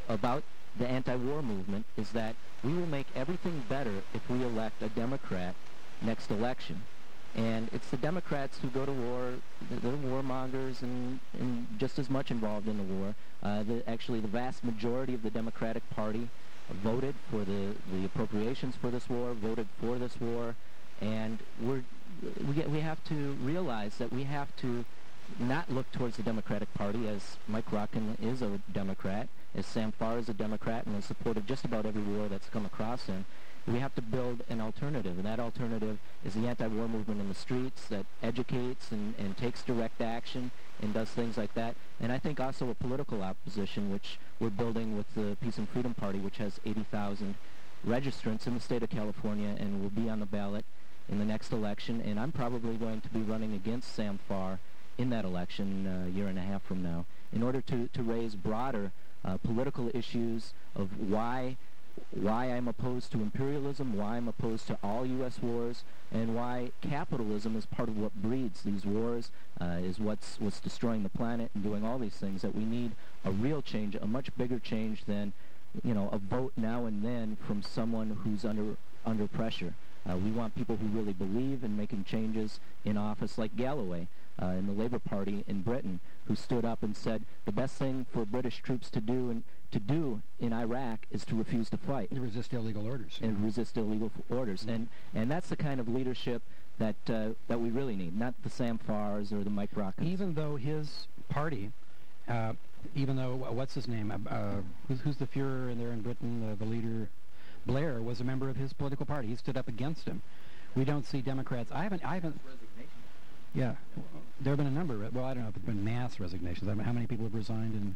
about the anti-war movement is that we will make everything better if we elect a Democrat next election. And it's the Democrats who go to war, they're warmongers and, and just as much involved in the war. Uh, the, actually, the vast majority of the Democratic Party voted for the, the appropriations for this war, voted for this war, and we're, we, get, we have to realize that we have to not look towards the Democratic Party, as Mike Rotkin is a Democrat, as Sam Farr is a Democrat and has supported just about every war that's come across him. We have to build an alternative, and that alternative is the anti-war movement in the streets that educates and, and takes direct action and does things like that. And I think also a political opposition, which we're building with the Peace and Freedom Party, which has eighty thousand registrants in the state of California and will be on the ballot in the next election. And I'm probably going to be running against Sam Farr in that election uh, a year and a half from now in order to, to raise broader uh, political issues of why why I'm opposed to imperialism, why I'm opposed to all U S wars, and why capitalism is part of what breeds these wars, uh, is what's what's destroying the planet and doing all these things, that we need a real change, a much bigger change than, you know, a vote now and then from someone who's under under pressure. Uh, we want people who really believe in making changes in office, like Galloway uh, in the Labour Party in Britain, who stood up and said the best thing for British troops to do and to do in Iraq is to refuse to fight. To resist illegal orders. And mm-hmm. resist illegal f- orders. Mm-hmm. And and that's the kind of leadership that uh, that we really need, not the Sam Farrs or the Mike Rockins. Even though his party, uh, even though, what's his name, uh, uh, who's, who's the Fuhrer in there in Britain, uh, the leader, Blair, was a member of his political party. He stood up against him. We don't see Democrats. I haven't, I haven't, yeah, there have been a number, well, I don't know if it's been mass resignations. I mean, how many people have resigned in...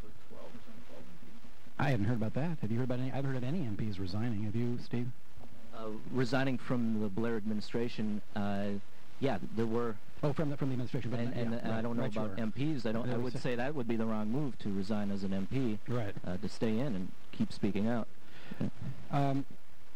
I haven't heard about that. Have you heard about any? I've heard of any M Ps resigning. Have you, Steve? Uh, resigning from the Blair administration, uh, yeah, there were... Oh, from the, from the administration. But and, not, and, yeah, and right, I don't know right, about sure. M Ps. I don't. I would say that would be the wrong move to resign as an M P. Right. Uh, to stay in and keep speaking out. Yeah. Um,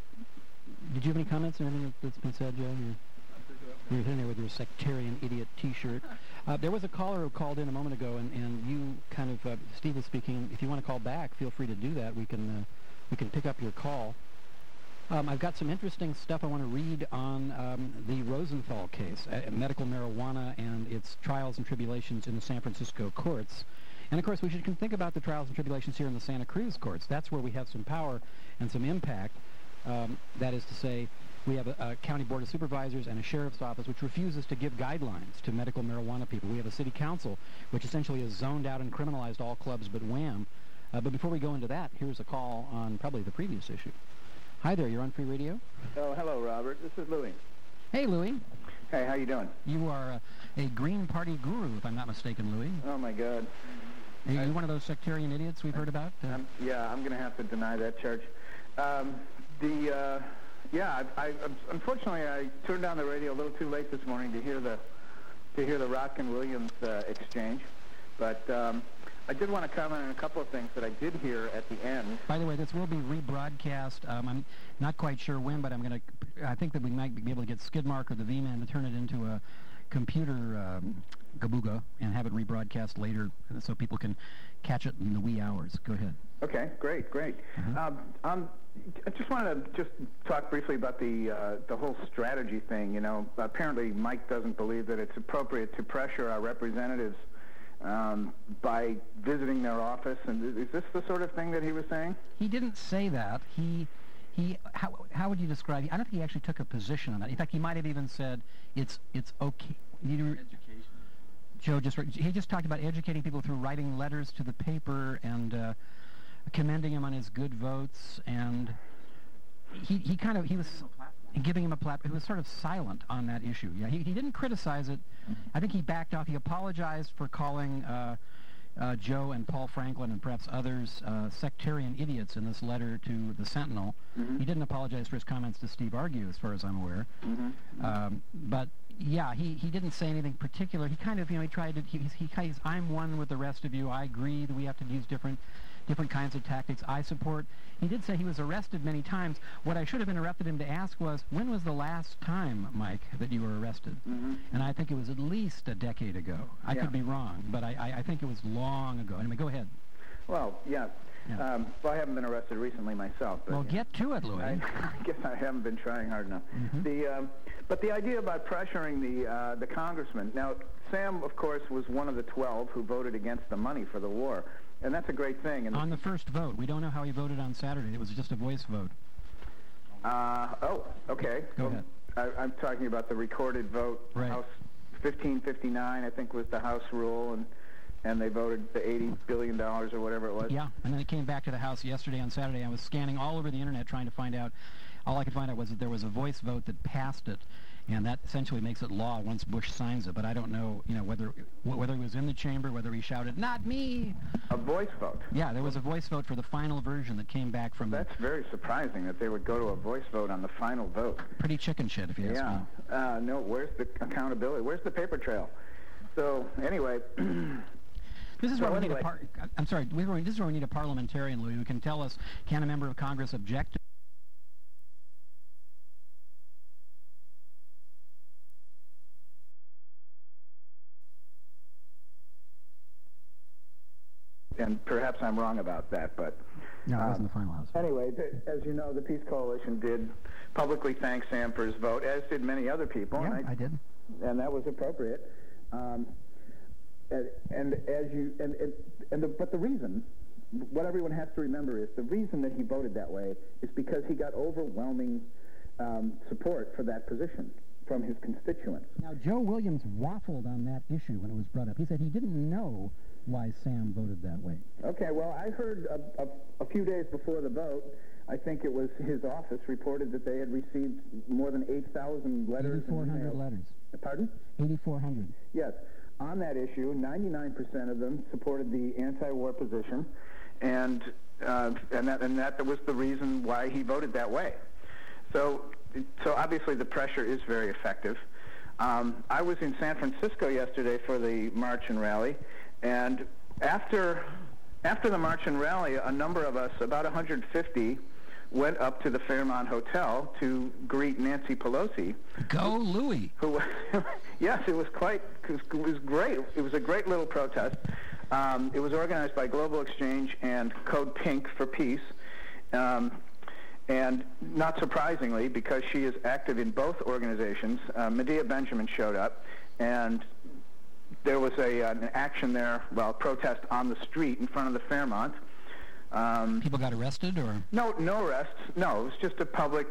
did you have any comments on anything that's been said, Joe? You're, you're sitting there with your sectarian idiot T-shirt. Uh, there was a caller who called in a moment ago, and, and you kind of, uh, Steve was speaking. If you want to call back, feel free to do that. We can uh, we can pick up your call. Um, I've got some interesting stuff I want to read on um, the Rosenthal case, uh, medical marijuana and its trials and tribulations in the San Francisco courts. And, of course, we should think about the trials and tribulations here in the Santa Cruz courts. That's where we have some power and some impact. Um, that is to say, we have a, a county board of supervisors and a sheriff's office which refuses to give guidelines to medical marijuana people. We have a city council which essentially has zoned out and criminalized all clubs but Wham. Uh, but before we go into that, here's a call on probably the previous issue. Hi there, you're on Free Radio. Oh, hello, Robert. This is Louis. Hey, Louis. Hey, how you doing? You are uh, a Green Party guru, if I'm not mistaken, Louis. Oh, my God. Are you I, one of those sectarian idiots we've heard about? Uh, I'm, yeah, I'm going to have to deny that charge. Um, the, uh, yeah, I, I, unfortunately, I turned on the radio a little too late this morning to hear the, to hear the Rotkin-Williams uh, exchange, but um, I did want to comment on a couple of things that I did hear at the end. By the way, this will be rebroadcast. Um, I'm not quite sure when, but I'm going to. I think that we might be able to get Skidmark or the V-Man to turn it into a computer um, gabooga and have it rebroadcast later, so people can catch it in the wee hours. Go ahead. Okay, great, great. Uh-huh. Um, um, I just wanted to just talk briefly about the uh, the whole strategy thing. You know, apparently Mike doesn't believe that it's appropriate to pressure our representatives Um, by visiting their office, and is this the sort of thing that he was saying? He didn't say that. He, he. How how would you describe it? I don't think he actually took a position on that. In fact, he might have even said it's it's okay. Education. Joe just he just talked about educating people through writing letters to the paper and uh, commending him on his good votes, and he he kind of he was. giving him a platform. He was sort of silent on that issue. Yeah, he, he didn't criticize it. Mm-hmm. I think he backed off. He apologized for calling uh, uh, Joe and Paul Franklin and perhaps others uh, sectarian idiots in this letter to the Sentinel. Mm-hmm. He didn't apologize for his comments to Steve Argue, as far as I'm aware. Mm-hmm. Um, but yeah, he, he didn't say anything particular. He kind of, you know, he tried to, he, he, he's, I'm one with the rest of you. I agree that we have to use different different kinds of tactics. I support. He did say he was arrested many times. What I should have interrupted him to ask was, when was the last time, Mike, that you were arrested? Mm-hmm. And I think it was at least a decade ago. I yeah. could be wrong, but I, I, I think it was long ago. Anyway, go ahead. Well, yeah. Yeah. Um, well, I haven't been arrested recently myself. But, well, yeah. get to it, Louis. I, I guess I haven't been trying hard enough. Mm-hmm. The um, but the idea about pressuring the uh, the congressman. Now, Sam, of course, was one of the twelve who voted against the money for the war, and that's a great thing. And on the first vote, we don't know how he voted on Saturday. It was just a voice vote. Uh, oh, okay. Go well, ahead. I, I'm talking about the recorded vote. Right. House fifteen fifty-nine, I think, was the House rule, and and they voted the eighty billion dollars or whatever it was. Yeah, and then it came back to the House yesterday on Saturday. I was scanning all over the internet trying to find out. All I could find out was that there was a voice vote that passed it, and that essentially makes it law once Bush signs it. But I don't know, you know, whether whether he was in the chamber, whether he shouted, "Not me!" A voice vote. Yeah, there was a voice vote for the final version that came back from. That's very surprising that they would go to a voice vote on the final vote. Pretty chicken shit, if you ask yeah. me. Yeah. Uh, no, where's the accountability? Where's the paper trail? So anyway. This is where so we anyway. need a par- I'm sorry. This is where we need a parliamentarian, Louis, who can tell us: can a member of Congress object to and perhaps I'm wrong about that, but no, it um, wasn't the final House. Anyway, th- as you know, the Peace Coalition did publicly thank Sam for his vote, as did many other people. Yeah, and I, I did. And that was appropriate. Um, and, and as you and and, and the, but the reason, what everyone has to remember is the reason that he voted that way is because he got overwhelming um, support for that position from his constituents. Now, Joe Williams waffled on that issue when it was brought up. He said he didn't know why Sam voted that way. Okay, well, I heard a, a, a few days before the vote, I think it was his office reported that they had received more than eight thousand letters. eighty-four hundred letters. Pardon? eighty-four hundred. Yes. On that issue, ninety-nine percent of them supported the anti-war position, and uh, and that and that was the reason why he voted that way. So, so obviously the pressure is very effective. Um, I was in San Francisco yesterday for the march and rally, and after after the march and rally, a number of us, about one hundred fifty, went up to the Fairmont Hotel to greet Nancy Pelosi. Go, Louis! Who? Yes, it was quite. It was great. It was a great little protest. Um, it was organized by Global Exchange and Code Pink for Peace. Um, And not surprisingly, because she is active in both organizations, uh, Medea Benjamin showed up, and there was a uh, an action there, well, protest on the street in front of the Fairmont. Um, People got arrested, or? No, no arrests. No, it was just a public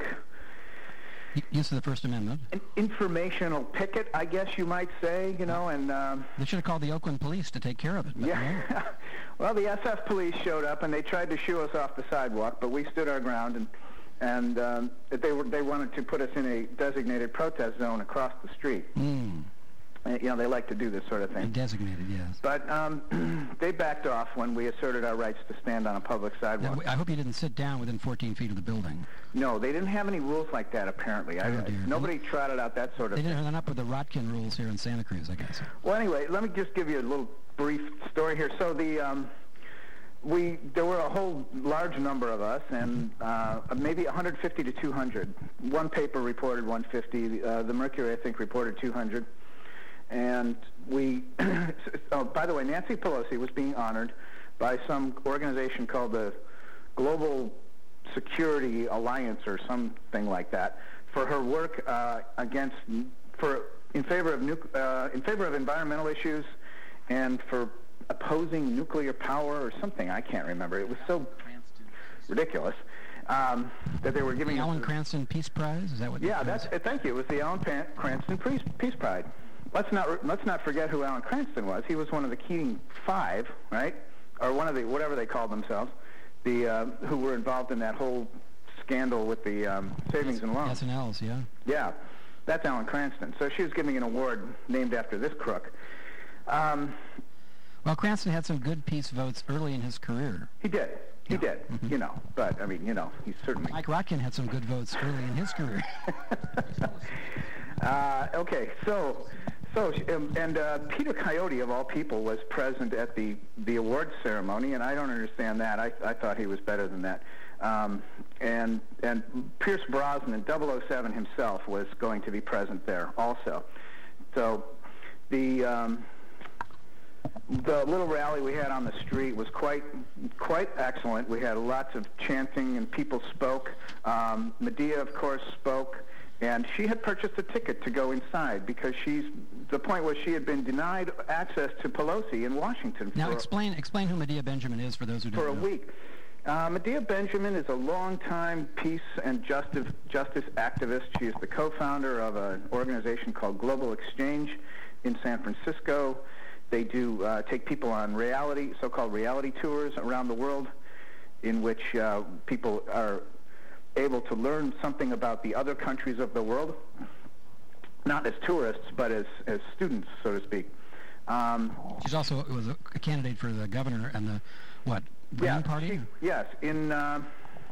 use of the First Amendment. An informational picket, I guess you might say, you know, and... Um, they should have called the Oakland police to take care of it. Yeah. No. Well, the S F police showed up, and they tried to shoo us off the sidewalk, but we stood our ground, and and um, they were they wanted to put us in a designated protest zone across the street. Mm. And, you know, they like to do this sort of thing. And designated, yes. But um, they backed off when we asserted our rights to stand on a public sidewalk. Now, I hope you didn't sit down within fourteen feet of the building. No, they didn't have any rules like that, apparently. Oh, I, dear. Nobody trotted out that sort of they thing. They didn't up with the Rotkin rules here in Santa Cruz, I guess. Well, anyway, let me just give you a little brief story here. So the... Um, We there were a whole large number of us, and uh, maybe one hundred fifty to two hundred. One paper reported one hundred fifty. Uh, the Mercury, I think, reported two hundred. And we, oh, by the way, Nancy Pelosi was being honored by some organization called the Global Security Alliance or something like that for her work uh, against for in favor of nu- uh, in favor of environmental issues and for opposing nuclear power or something. I can't remember. It was so ridiculous um, that they were giving the us Alan Cranston Peace Prize. Is that what? Yeah, that's. Uh, thank you. It was the Alan Pan- Cranston Peace, Peace Prize. Let's not let's not forget who Alan Cranston was. He was one of the Keating Five, right? Or one of the whatever they called themselves, the uh, who were involved in that whole scandal with the um, savings and loans. S and L's, yeah. Yeah, that's Alan Cranston. So she was giving an award named after this crook. Um, Well, Cranston had some good peace votes early in his career. He did. He yeah. did. Mm-hmm. You know, but, I mean, you know, he's certainly... Mike Rotkin had some good votes early in his career. uh, okay, so... So, um, and uh, Peter Coyote, of all people, was present at the, the awards ceremony, and I don't understand that. I, I thought he was better than that. Um, and and Pierce Brosnan, double oh seven himself, was going to be present there also. So, the... Um, the little rally we had on the street was quite quite excellent. We had lots of chanting and people spoke. Um, Medea, of course, spoke, and she had purchased a ticket to go inside because she's the point was she had been denied access to Pelosi in Washington. Now for explain explain who Medea Benjamin is for those who don't for know. a week. Uh, Medea Benjamin is a longtime peace and justice justice activist. She is the co-founder of an organization called Global Exchange in San Francisco. They do uh, take people on reality, so-called reality tours around the world, in which uh, people are able to learn something about the other countries of the world, not as tourists, but as, as students, so to speak. Um, She's also was a, a candidate for the governor and the, what, Green yeah, Party? She, yes, in, uh,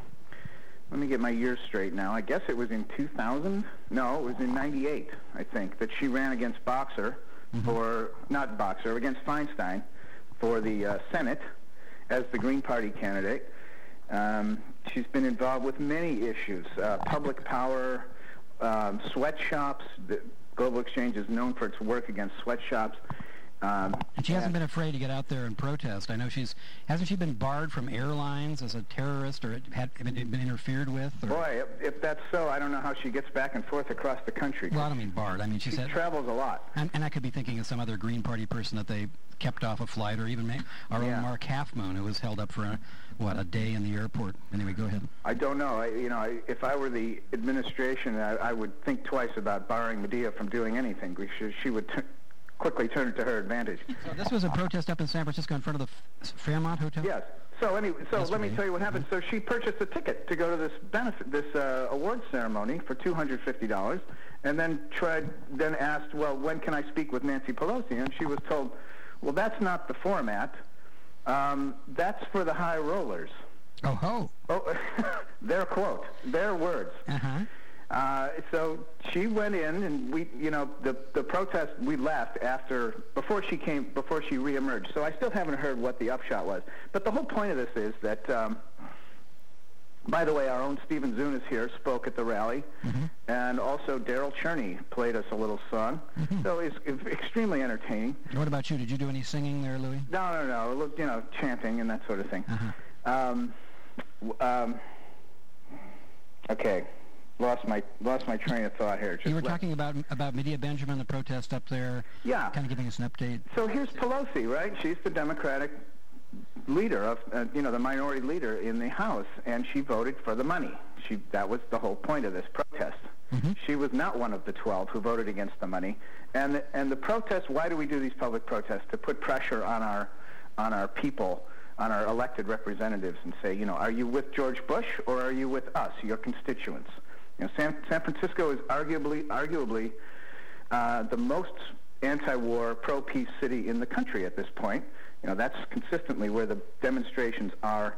let me get my years straight now. I guess it was in two thousand. No, it was in ninety-eight, I think, that she ran against Boxer, mm-hmm. for, not Boxer, against Feinstein for the uh, Senate as the Green Party candidate. Um, she's been involved with many issues, uh, public power, um, sweatshops. The Global Exchange is known for its work against sweatshops. Um, and she hasn't been afraid to get out there and protest. I know she's hasn't she been barred from airlines as a terrorist, or had been, been interfered with? Or? Boy, if, if that's so, I don't know how she gets back and forth across the country. Well, I don't mean barred. I mean she, she said, travels a lot. And, and I could be thinking of some other Green Party person that they kept off a flight, or even may, our yeah. own Mark Half Moon, who was held up for a, what a day in the airport. Anyway, go ahead. I don't know. I, you know, I, if I were the administration, I, I would think twice about barring Medea from doing anything, because she would T- quickly turn it to her advantage. So this was a protest up in San Francisco in front of the F- Fairmont Hotel? Yes. So anyway, so That's let right. me tell you what happened. So she purchased a ticket to go to this benefit, this uh, award ceremony for two hundred fifty dollars, and then tried, then asked, well, when can I speak with Nancy Pelosi? And she was told, well, that's not the format. Um, that's for the high rollers. Oh ho! Oh, their quote, their words. Uh-huh. Uh, so she went in, and we, you know, the the protest. We left after before she came, before she reemerged. So I still haven't heard what the upshot was. But the whole point of this is that, um, by the way, our own Stephen Zunis here spoke at the rally, mm-hmm. and also Daryl Cherney played us a little song. Mm-hmm. So it's, it's extremely entertaining. What about you? Did you do any singing there, Louis? No, no, no. You know, chanting and that sort of thing. Uh-huh. Um, um, okay. Lost my lost my train of thought here. Just you were left. talking about about Medea Benjamin, the protest up there. Yeah. Kind of giving us an update. So here's Pelosi, right? She's the Democratic leader of, uh, you know, the minority leader in the House, and she voted for the money. She that was the whole point of this protest. Mm-hmm. She was not one of the twelve who voted against the money. And the, and the protest. Why do we do these public protests? To put pressure on our on our people, on our elected representatives, and say, you know, are you with George Bush or are you with us, your constituents? You know, San, San Francisco is arguably, arguably uh, the most anti-war, pro-peace city in the country at this point. You know, that's consistently where the demonstrations are,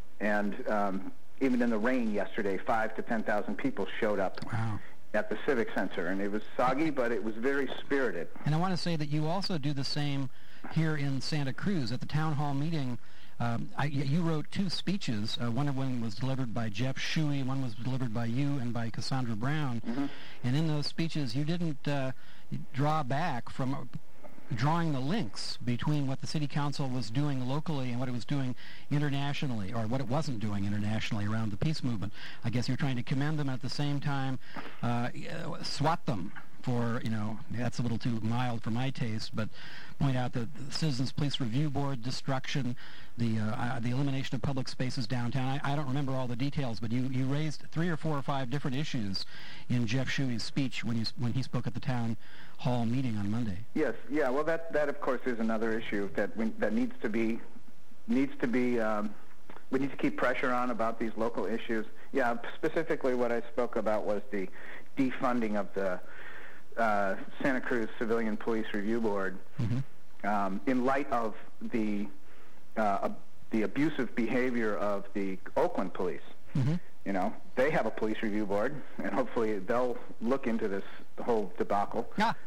and um, even in the rain yesterday, five to ten thousand people showed up wow. at the Civic Center, and it was soggy, but it was very spirited. And I want to say that you also do the same here in Santa Cruz at the town hall meeting. Um, I, you wrote two speeches. Uh, one of them was delivered by Jeff Shuey. One was delivered by you and by Cassandra Brown. Mm-hmm. And in those speeches, you didn't uh, draw back from uh, drawing the links between what the city council was doing locally and what it was doing internationally, or what it wasn't doing internationally around the peace movement. I guess you're trying to commend them at the same time, uh, swat them for, you know, that's a little too mild for my taste, but point out that the Citizens Police Review Board destruction, the uh, uh, the elimination of public spaces downtown. I, I don't remember all the details, but you, you raised three or four or five different issues in Jeff Shuey's speech when, you, when he spoke at the town hall meeting on Monday. Yes, yeah, well, that, that of course, is another issue that we, that needs to be, needs to be, um, we need to keep pressure on about these local issues. Yeah, specifically what I spoke about was the defunding of the Uh, Santa Cruz Civilian Police Review Board, mm-hmm. um, in light of the uh, the abusive behavior of the Oakland police. Mm-hmm. You know, they have a police review board, and hopefully they'll look into this whole debacle.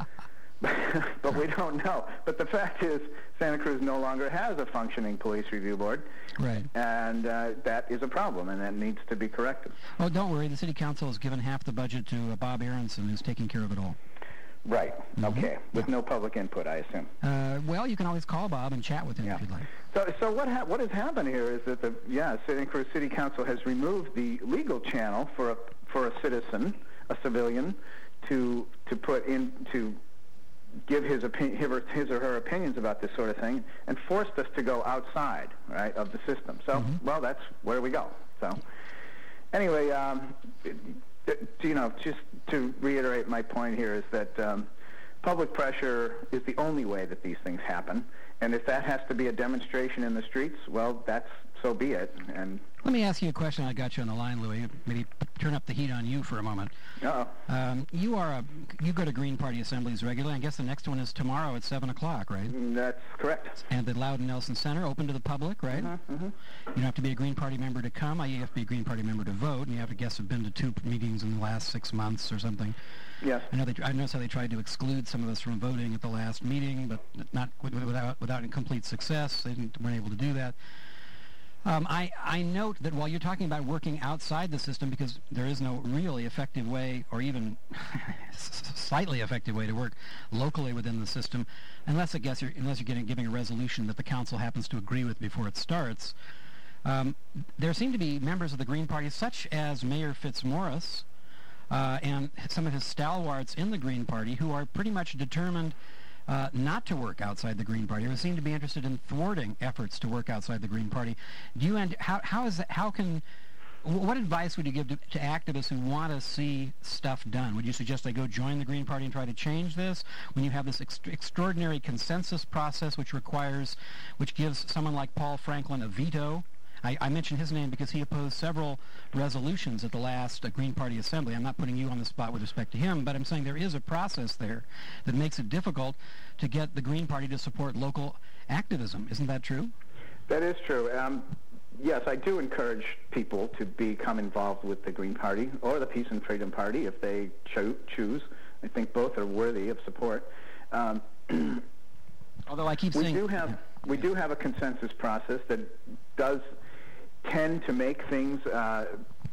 But we don't know. But the fact is, Santa Cruz no longer has a functioning police review board. Right. And uh, that is a problem, and that needs to be corrected. Oh, don't worry. The city council has given half the budget to uh, Bob Aronson, who's taking care of it all. Right. Mm-hmm. Okay. With Yeah. no public input, I assume. Uh, well, you can always call Bob and chat with him Yeah. if you'd like. So, so what ha- what has happened here is that the yeah, Santa Cruz City Council has removed the legal channel for a for a citizen, a civilian, to to put in to give his opinion, his or her opinions about this sort of thing, and forced us to go outside, right, of the system. So, Mm-hmm. well, that's where we go. So, anyway, um, it, it, you know, just to reiterate my point here is that um, public pressure is the only way that these things happen, and if that has to be a demonstration in the streets, well, that's so be it. And Let me ask you a question. I got you on the line, Louis. Maybe p- turn up the heat on you for a moment. uh Um, you are a you go to Green Party assemblies regularly. I guess the next one is tomorrow at seven o'clock, right? that's correct. And the Loudon Nelson Center, open to the public, right? Mm-hmm. You don't have to be a Green Party member to come. You have to be a Green Party member to vote, and you have to guess have been to two meetings in the last six months or something. Yes. I know they. I noticed how they tried to exclude some of us from voting at the last meeting, but not without without complete success. They didn't, weren't able to do that. Um, I, I note that while you're talking about working outside the system, because there is no really effective way, or even slightly effective way to work locally within the system, unless I guess you're, unless you're getting, giving a resolution that the council happens to agree with before it starts. Um, there seem to be members of the Green Party, such as Mayor Fitzmaurice uh, and some of his stalwarts in the Green Party, who are pretty much determined Uh, not to work outside the Green Party, or seem to be interested in thwarting efforts to work outside the Green Party. Do you and how how is that? How can what advice would you give to, to activists who want to see stuff done? Would you suggest they go join the Green Party and try to change this when you have this ex- extraordinary consensus process, which requires, which gives someone like Paul Franklin a veto? I, I mentioned his name because he opposed several resolutions at the last uh, Green Party Assembly. I'm not putting you on the spot with respect to him, but I'm saying there is a process there that makes it difficult to get the Green Party to support local activism. Isn't that true? That is true. Um, yes, I do encourage people to become involved with the Green Party or the Peace and Freedom Party if they cho- choose. I think both are worthy of support. Um, Although I keep we saying... do have we do have a consensus process that does tend to make things uh,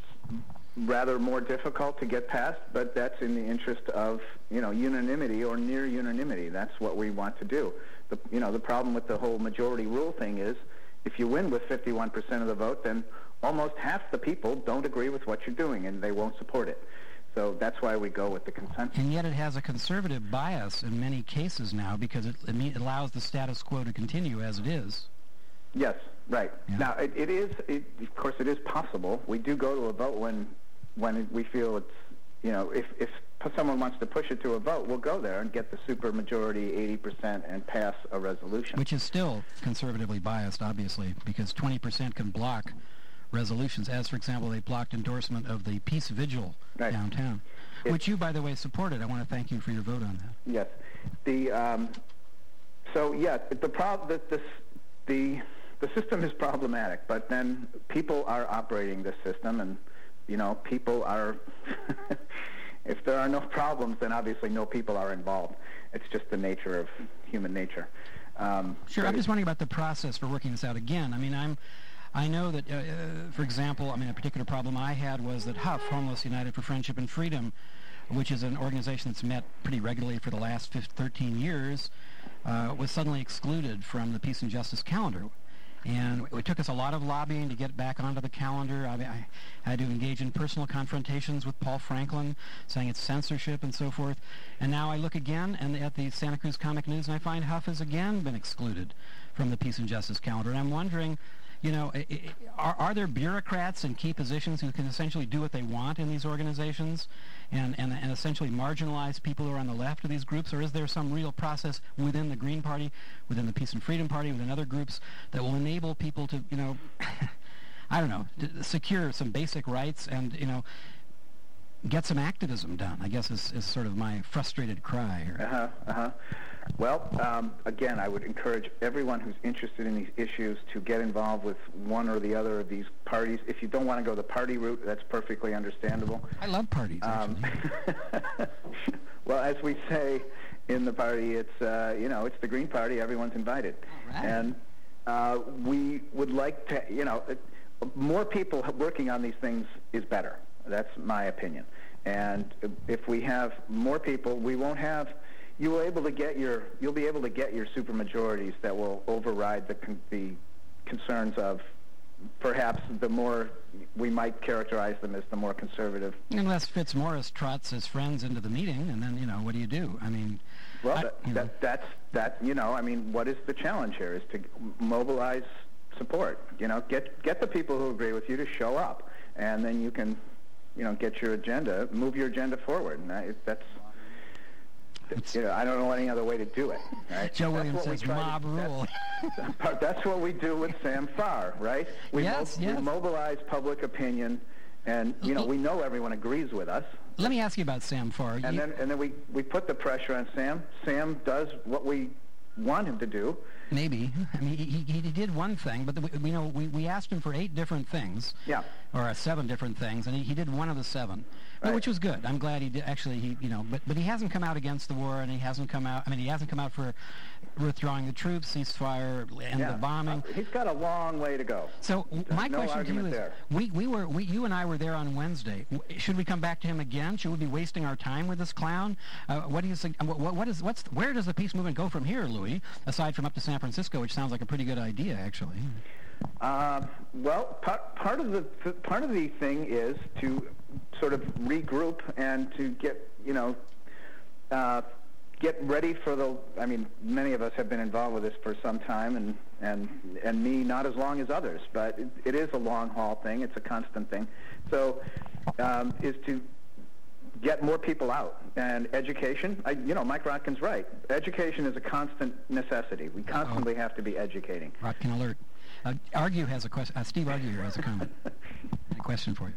rather more difficult to get past, but that's in the interest of, you know, unanimity or near unanimity. That's what we want to do. The, you know, the problem with the whole majority rule thing is if you win with fifty-one percent of the vote, then almost half the people don't agree with what you're doing and they won't support it. So that's why we go with the consensus. And yet it has a conservative bias in many cases now because it, it, me- it allows the status quo to continue as it is. Yes, right. Yeah. Now, it, it is, it, of course, it is possible. We do go to a vote when when we feel it's, you know, if, if someone wants to push it to a vote, we'll go there and get the super majority, eighty percent, and pass a resolution. Which is still conservatively biased, obviously, because twenty percent can block resolutions, as, for example, they blocked endorsement of the Peace Vigil Right. downtown, It- which you, by the way, supported. I want to thank you for your vote on that. Yes. The, um, so, yeah, the, prob- the, the, the, the system is problematic, but then people are operating this system, and, you know, people are... If there are no problems, then obviously no people are involved. It's just the nature of human nature. Um, Sure, so I'm just wondering about the process for working this out again. I mean, I'm, I know that, uh, uh, for example, I mean, a particular problem I had was that Huff, Homeless United for Friendship and Freedom, which is an organization that's met pretty regularly for the last fifteen, thirteen years, uh, was suddenly excluded from the Peace and Justice calendar. And it took us a lot of lobbying to get back onto the calendar. I, I had to engage in personal confrontations with Paul Franklin, saying it's censorship and so forth. And now I look again and at the Santa Cruz Comic News, and I find Huff has again been excluded from the Peace and Justice calendar. And I'm wondering, you know, I, I, are, are there bureaucrats in key positions who can essentially do what they want in these organizations and, and, and essentially marginalize people who are on the left of these groups? Or is there some real process within the Green Party, within the Peace and Freedom Party, within other groups that will enable people to, you know, I don't know, to secure some basic rights and, you know, get some activism done, I guess is, is sort of my frustrated cry here. Uh-huh, uh-huh. Well, um, again, I would encourage everyone who's interested in these issues to get involved with one or the other of these parties. If you don't want to go the party route, that's perfectly understandable. I love parties, actually. Um, well, as we say in the party, it's, uh, you know, it's the Green Party. Everyone's invited. All right. And uh, we would like to, you know, it, more people working on these things is better. That's my opinion. And if we have more people, we won't have. You will able to get your. You'll be able to get your supermajorities that will override the con- the concerns of perhaps the more we might characterize them as the more conservative. Unless Fitzmaurice trots his friends into the meeting, and then you know what do you do? I mean, well, I, that, you that, know. that's that. You know, I mean, what is the challenge here? Is to mobilize support. You know, get get the people who agree with you to show up, and then you can, you know, get your agenda, move your agenda forward. And I, that's. You know, I don't know any other way to do it. Right? Joe That's Williams says mob to, rule. That's, that's what we do with Sam Farr, right? We, yes, mo- yes. we mobilize public opinion, and you know we know everyone agrees with us. Let me ask you about Sam Farr. And you, then and then we, we put the pressure on Sam. Sam does what we want him to do. Maybe. I mean, he, he, he did one thing, but the, we, we know we, we asked him for eight different things. Yeah. Or uh, seven different things, and he, he did one of the seven, right. which was good. I'm glad he did. Actually, he you know, but but he hasn't come out against the war, and he hasn't come out. I mean, he hasn't come out for withdrawing the troops, ceasefire, and yeah. the bombing. Uh, he's got a long way to go. So my no question to you is: there. we we were we you and I were there on Wednesday. W- should we come back to him again? Should we be wasting our time with this clown? Uh, what do you think? What, what is what's where does the peace movement go from here, Louis? Aside from up to San Francisco, which sounds like a pretty good idea, actually. Uh, well, part, part of the part of the thing is to sort of regroup and to get you know uh, get ready for the. I mean, many of us have been involved with this for some time, and and and me not as long as others, but it, it is a long haul thing. It's a constant thing. So, um, is to get more people out, and education. I, you know, Mike Rotkin's right. Education is a constant necessity. We constantly Uh-oh. have to be educating. Rotkin alert. Uh, Argue has a question. Uh, Steve Argue here has a comment. A question for you.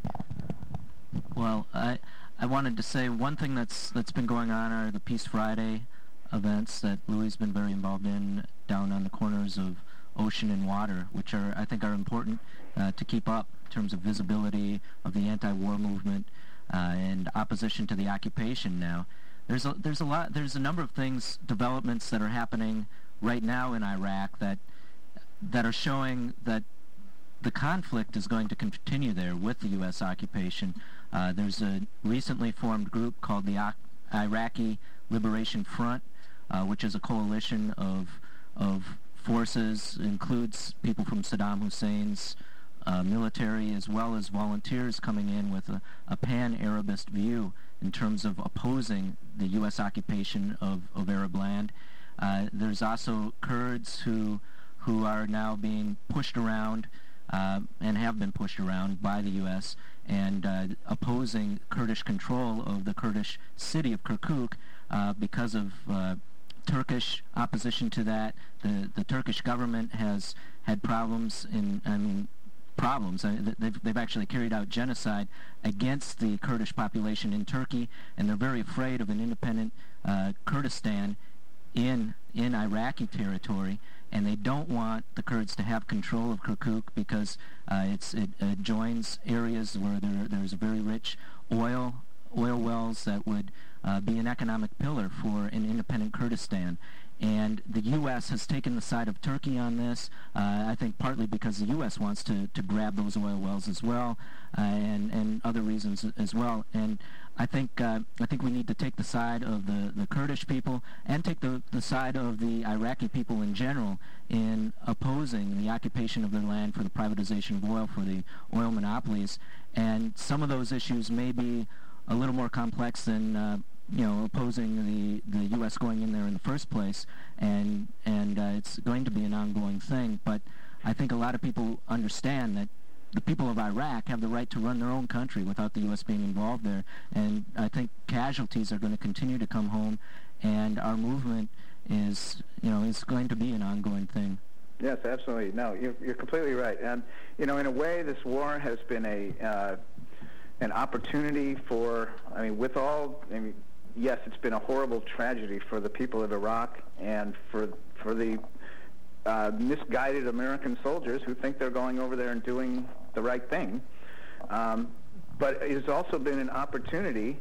Well, I I wanted to say one thing that's that's been going on are the Peace Friday events that Louis been very involved in down on the corners of ocean and water, which are I think are important uh, to keep up in terms of visibility of the anti-war movement uh, and opposition to the occupation. Now, there's a there's a lot there's a number of things developments that are happening right now in Iraq that. that are showing that the conflict is going to continue there with the U S occupation. Uh, there's a recently formed group called the o- Iraqi Liberation Front, uh, which is a coalition of of forces, includes people from Saddam Hussein's uh, military as well as volunteers coming in with a, a pan-Arabist view in terms of opposing the U S occupation of, of Arab land. Uh, there's also Kurds who who are now being pushed around uh, and have been pushed around by the U S and uh, opposing Kurdish control of the Kurdish city of Kirkuk uh, because of uh, Turkish opposition to that. The the Turkish government has had problems in, I mean, problems. I mean, they've, they've actually carried out genocide against the Kurdish population in Turkey, and they're very afraid of an independent uh, Kurdistan in in Iraqi territory, and they don't want the Kurds to have control of Kirkuk because uh, it's it uh, joins areas where there there's very rich oil oil wells that would uh, be an economic pillar for an independent Kurdistan. And the U S has taken the side of Turkey on this, uh, I think partly because the U S wants to, to grab those oil wells as well, uh, and, and other reasons as well. And I think uh, I think we need to take the side of the, the Kurdish people and take the, the side of the Iraqi people in general in opposing the occupation of their land for the privatization of oil, for the oil monopolies. And some of those issues may be a little more complex than uh, you know, opposing the, the U S going in there in the first place, and and uh, it's going to be an ongoing thing. But I think a lot of people understand that the people of Iraq have the right to run their own country without the U S being involved there, and I think casualties are going to continue to come home, and our movement is, you know, is going to be an ongoing thing. Yes, absolutely. No, you're, you're completely right. And, you know, in a way, this war has been a uh, an opportunity for, I mean, with all, I mean, yes, it's been a horrible tragedy for the people of Iraq and for for the uh, misguided American soldiers who think they're going over there and doing the right thing. Um, but it has also been an opportunity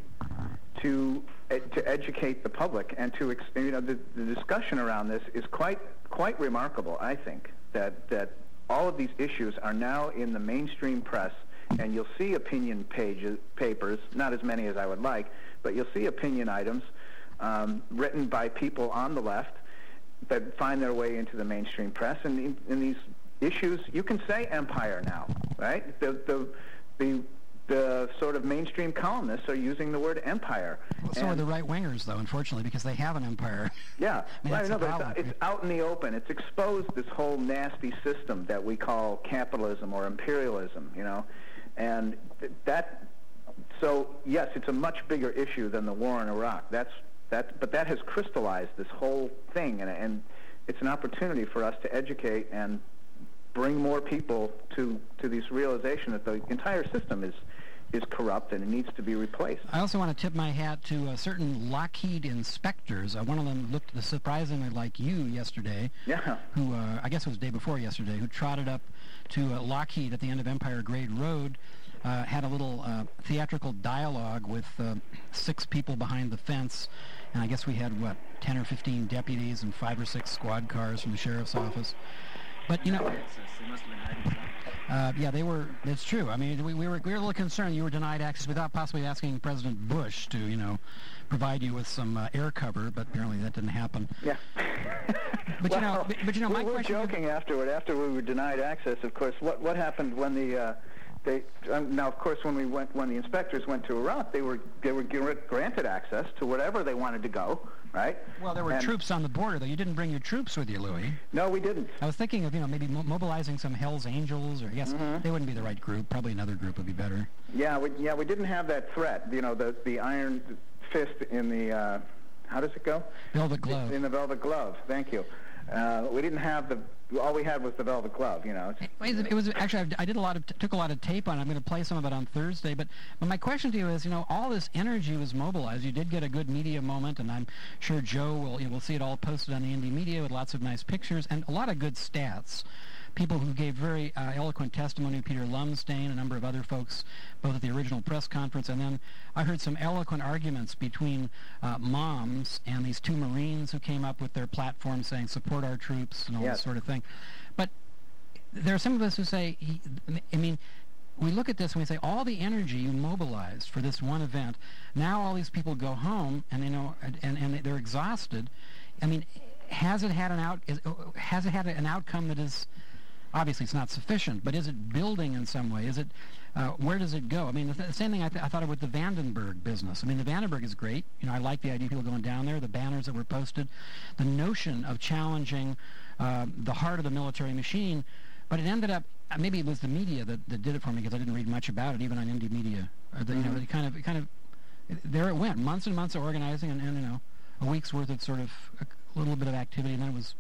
to ed- to educate the public and to ex- you know the, the discussion around this is quite quite remarkable. I think that that all of these issues are now in the mainstream press and you'll see opinion pages, papers, not as many as I would like, but you'll see opinion items um, written by people on the left that find their way into the mainstream press. And in, in these issues, you can say empire now, right? The, the, the, the sort of mainstream columnists are using the word empire. Well, so and are the right-wingers, though, unfortunately, because they have an empire. Yeah, I mean, well, that's no, the but problem. it's, it's out in the open. It's exposed this whole nasty system that we call capitalism or imperialism, you know, and th- that. So yes, it's a much bigger issue than the war in Iraq. That's that, but that has crystallized this whole thing, and, and it's an opportunity for us to educate and bring more people to to this realization that the entire system is. is corrupt and it needs to be replaced. I also want to tip my hat to uh, certain Lockheed inspectors. Uh, one of them looked surprisingly like you yesterday. Yeah. Who, uh, I guess it was the day before yesterday, who trotted up to uh, Lockheed at the end of Empire Grade Road, uh, had a little uh, theatrical dialogue with uh, six people behind the fence, and I guess we had, what, ten or fifteen deputies and five or six squad cars from the sheriff's office. But, you know... Uh, yeah, they were. It's true. I mean, we, we were we were a little concerned you were denied access without possibly asking President Bush to, you know, provide you with some uh, air cover. But apparently that didn't happen. Yeah. But well, you know, but, but you know, my we were question. joking afterward. After we were denied access, of course. What what happened when the uh, they um, now of course when we went when the inspectors went to Iraq, they were they were granted access to whatever they wanted to go. Right? Well, there were and troops on the border, though. You didn't bring your troops with you, Louis. No, we didn't. I was thinking of, you know, maybe mo- mobilizing some Hell's Angels, or I guess mm-hmm. they wouldn't be the right group. Probably another group would be better. Yeah, we, yeah, we didn't have that threat. You know, the the iron fist in the uh, how does it go? Velvet glove. In the velvet glove. Thank you. Uh, we didn't have the. All we had was the velvet glove. You know. It, it was actually I did a lot of took a lot of tape on it. I'm going to play some of it on Thursday. But, but my question to you is, you know, all this energy was mobilized. You did get a good media moment, and I'm sure Joe will you know, will see it all posted on the Indie Media with lots of nice pictures and a lot of good stats. People who gave very uh, eloquent testimony, Peter Lumsdaine, a number of other folks, both at the original press conference, and then I heard some eloquent arguments between uh, moms and these two Marines who came up with their platform saying, support our troops and all yes. this sort of thing. But there are some of us who say, he, I mean, we look at this and we say, all the energy you mobilized for this one event, now all these people go home and, you know, and, and they're exhausted. I mean, has it had an out, is, has it had an outcome that is... Obviously, it's not sufficient, but is it building in some way? Is it, uh, where does it go? I mean, the, th- the same thing I, th- I thought of with the Vandenberg business. I mean, the Vandenberg is great. You know, I like the idea of people going down there, the banners that were posted, the notion of challenging uh, the heart of the military machine, but it ended up, uh, maybe it was the media that, that did it for me because I didn't read much about it, even on Indie Media. Or the, mm-hmm. You know, it kind of, it kind of, it, there it went, months and months of organizing and, and, you know, a week's worth of sort of a little bit of activity, and then it was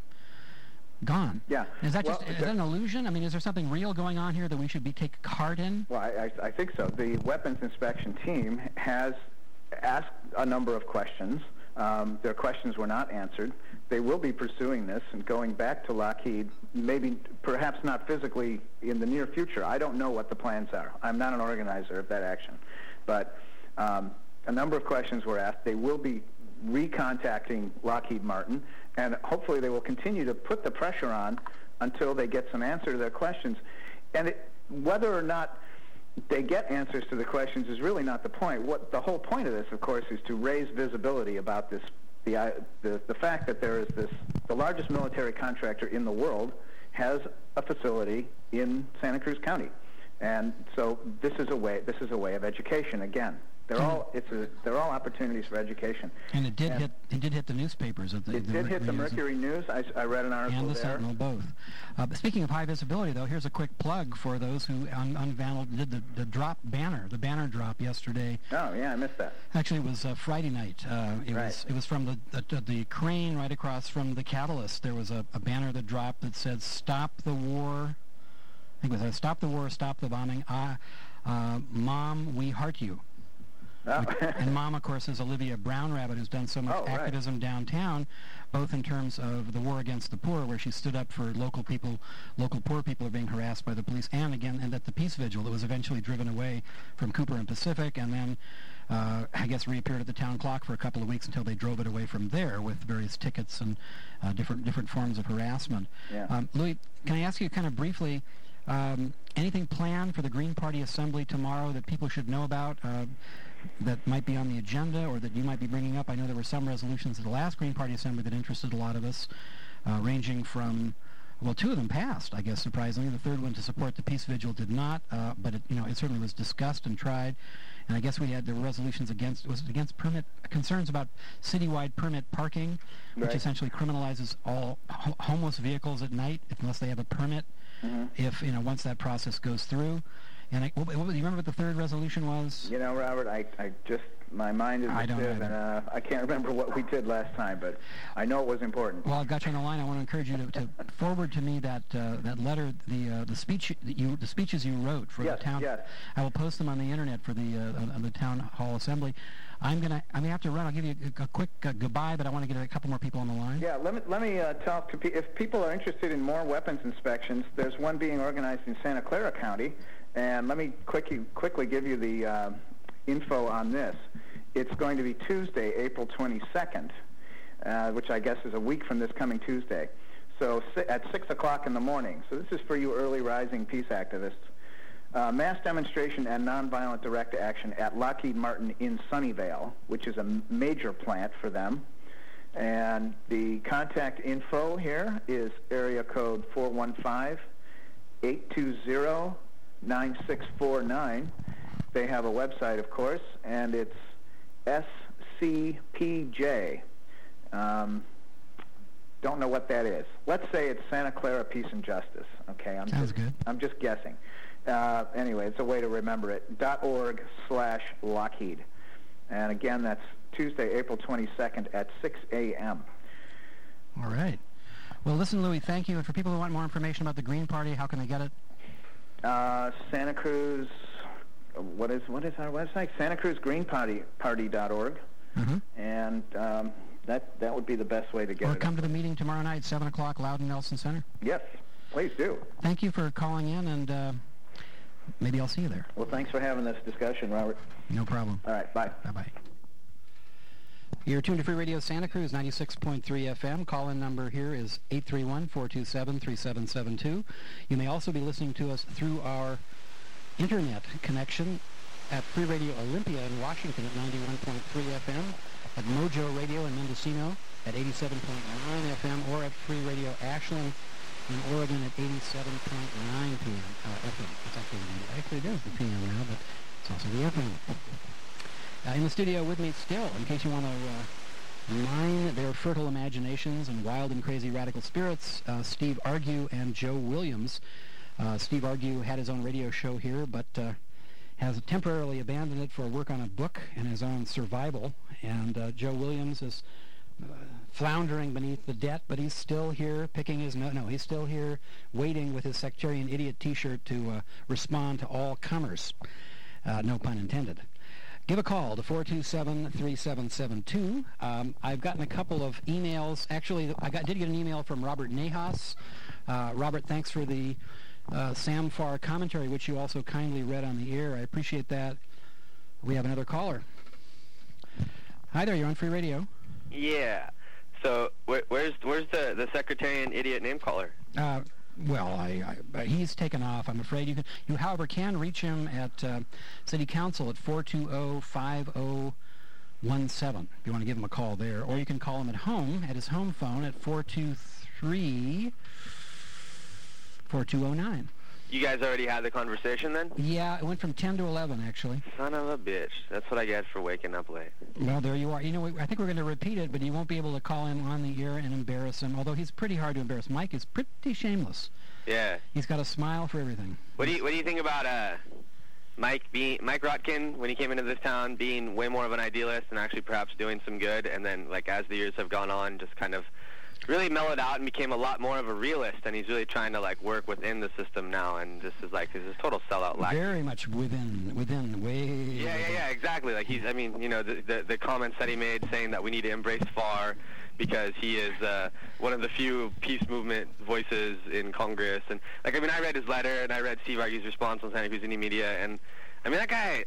gone. Yeah. Is that just well, is that an illusion? I mean, is there something real going on here that we should be take part in? Well, I, I, I think so. The weapons inspection team has asked a number of questions. Um, their questions were not answered. They will be pursuing this and going back to Lockheed, maybe perhaps not physically in the near future. I don't know what the plans are. I'm not an organizer of that action. But um, a number of questions were asked. They will be recontacting Lockheed Martin, and hopefully they will continue to put the pressure on until they get some answer to their questions. And it, whether or not they get answers to the questions is really not the point. What the whole point of this, of course, is to raise visibility about this, the, uh, the, the fact that there is this, the largest military contractor in the world has a facility in Santa Cruz County. And so this is a way, this is a way of education again. They're all it's a, they're all opportunities for education. And it did and hit it did hit the newspapers. At the, it the did hit the Mercury News. I, I read an article and the there. Sentinel both. Uh, but speaking of high visibility, though, here's a quick plug for those who un- unveiled did the, the drop banner, the banner drop yesterday. Oh yeah, I missed that. Actually, it was uh, Friday night. Uh, it right. was it was from the, the the crane right across from the Catalyst. There was a, a banner that dropped that said "Stop the War." I think it was uh, "Stop the War, Stop the Bombing." Uh, uh, Mom, we heart you. Oh. And Mom, of course, is Olivia Brown Rabbit, who's done so much oh, right. activism downtown, both in terms of the war against the poor, where she stood up for local people, local poor people are being harassed by the police, and again, and at the Peace Vigil that was eventually driven away from Cooper and Pacific, and then, uh, I guess, reappeared at the town clock for a couple of weeks until they drove it away from there with various tickets and uh, different different forms of harassment. Yeah. Um, Louis, can I ask you kind of briefly, Um, anything planned for the Green Party Assembly tomorrow that people should know about uh, that might be on the agenda or that you might be bringing up? I know there were some resolutions at the last Green Party Assembly that interested a lot of us, uh, ranging from, well, two of them passed, I guess, surprisingly. The third one to support the peace vigil did not, uh, but it, you know, it certainly was discussed and tried. And I guess we had, there were resolutions against, was it against permit, concerns about citywide permit parking, which Right. essentially criminalizes all ho- homeless vehicles at night unless they have a permit, Mm-hmm. if, you know, once that process goes through. And I, what, what, do you remember what the third resolution was? You know, Robert, I, I just, my mind is I a don't sieve, either. and uh, I can't remember what we did last time, but I know it was important. Well, I've got you on the line. I want to encourage you to, to forward to me that uh, that letter, the uh, the speech that you, the speeches you wrote for Yes, the town. yes. I will post them on the internet for the uh, on the town hall assembly. I'm gonna I'm gonna have to run. I'll give you a, a quick uh, goodbye, but I want to get a couple more people on the line. Yeah, let me let me uh, talk to pe- if people are interested in more weapons inspections. There's one being organized in Santa Clara County, and let me quickly quickly give you the uh, info on this. It's going to be Tuesday, April twenty-second, uh, which I guess is a week from this coming Tuesday. So si- at six o'clock in the morning. So this is for you early rising peace activists. Uh, mass demonstration and nonviolent direct action at Lockheed Martin in Sunnyvale, which is a m- major plant for them. And the contact info here is area code four one five, eight two zero, nine six four nine. They have a website, of course, and it's S C P J. Um, don't know what that is. Let's say it's Santa Clara Peace and Justice. Okay, I'm Sounds just, good. I'm just guessing. Uh, anyway, it's a way to remember it. dot org slash Lockheed. And again, that's Tuesday, April twenty-second at six a.m. All right. Well, listen, Louis, thank you. And for people who want more information about the Green Party, how can they get it? Uh, Santa Cruz, what is what is our website? Santa Cruz Green Party Party dot org. Mm-hmm. And um, that that would be the best way to get Or it. come to the meeting tomorrow night, seven o'clock, Loudon Nelson Center. Yes, please do. Thank you for calling in, and uh, maybe I'll see you there. Well, thanks for having this discussion, Robert. No problem. All right, bye. Bye-bye. You're tuned to Free Radio Santa Cruz, ninety-six point three F M. Call-in number here is eight three one, four two seven, three seven seven two. You may also be listening to us through our internet connection at Free Radio Olympia in Washington at ninety-one point three F M, at Mojo Radio in Mendocino at eighty-seven point nine F M, or at Free Radio Ashland in Oregon at eighty-seven point nine P M Uh, F M. It's actually, actually it is the P M now, but it's also the F M. Uh, in the studio with me still, in case you want to uh, mine their fertile imaginations and wild and crazy radical spirits, uh, Steve Argue and Joe Williams. Uh, Steve Argue had his own radio show here, but uh, has temporarily abandoned it for work on a book and his own survival. And uh, Joe Williams is uh, floundering beneath the debt, but he's still here picking his no no he's still here waiting with his sectarian idiot t-shirt to uh, respond to all comers, uh, no pun intended. Give a call to four two seven, three seven seven two. Um, I've gotten a couple of emails. Actually, I got, did get an email from Robert Nahas. Uh, Robert, thanks for the uh, Sam Farr commentary, which you also kindly read on the air. I appreciate that. We have another caller. Hi there, you're on Free Radio. Yeah. So where, where's where's the the secretarian idiot name caller? Uh, well, I, I, he's taken off. I'm afraid you can. You, however, can reach him at uh, City Council at four two zero, five zero one seven. If you want to give him a call there, or you can call him at home at his home phone at four two three, four two zero nine. You guys already had the conversation then? Yeah, it went from ten to eleven actually. Son of a bitch. That's what I get for waking up late. Well, there you are. You know, I think we're going to repeat it, but you won't be able to call him on the air and embarrass him, although he's pretty hard to embarrass. Mike is pretty shameless. Yeah. He's got a smile for everything. What do you what do you think about uh Mike being Mike Rotkin when he came into this town being way more of an idealist and actually perhaps doing some good, and then like as the years have gone on, just kind of really mellowed out and became a lot more of a realist, and he's really trying to like work within the system now, and this is like this is total sellout lack. Very much within, within, way. Yeah, yeah, yeah, exactly. Like he's, I mean, you know, the, the the comments that he made saying that we need to embrace Farr because he is uh, one of the few peace movement voices in Congress, and like I mean, I read his letter and I read Steve Argue's response on Santa Cruz Indie Media, and I mean that guy,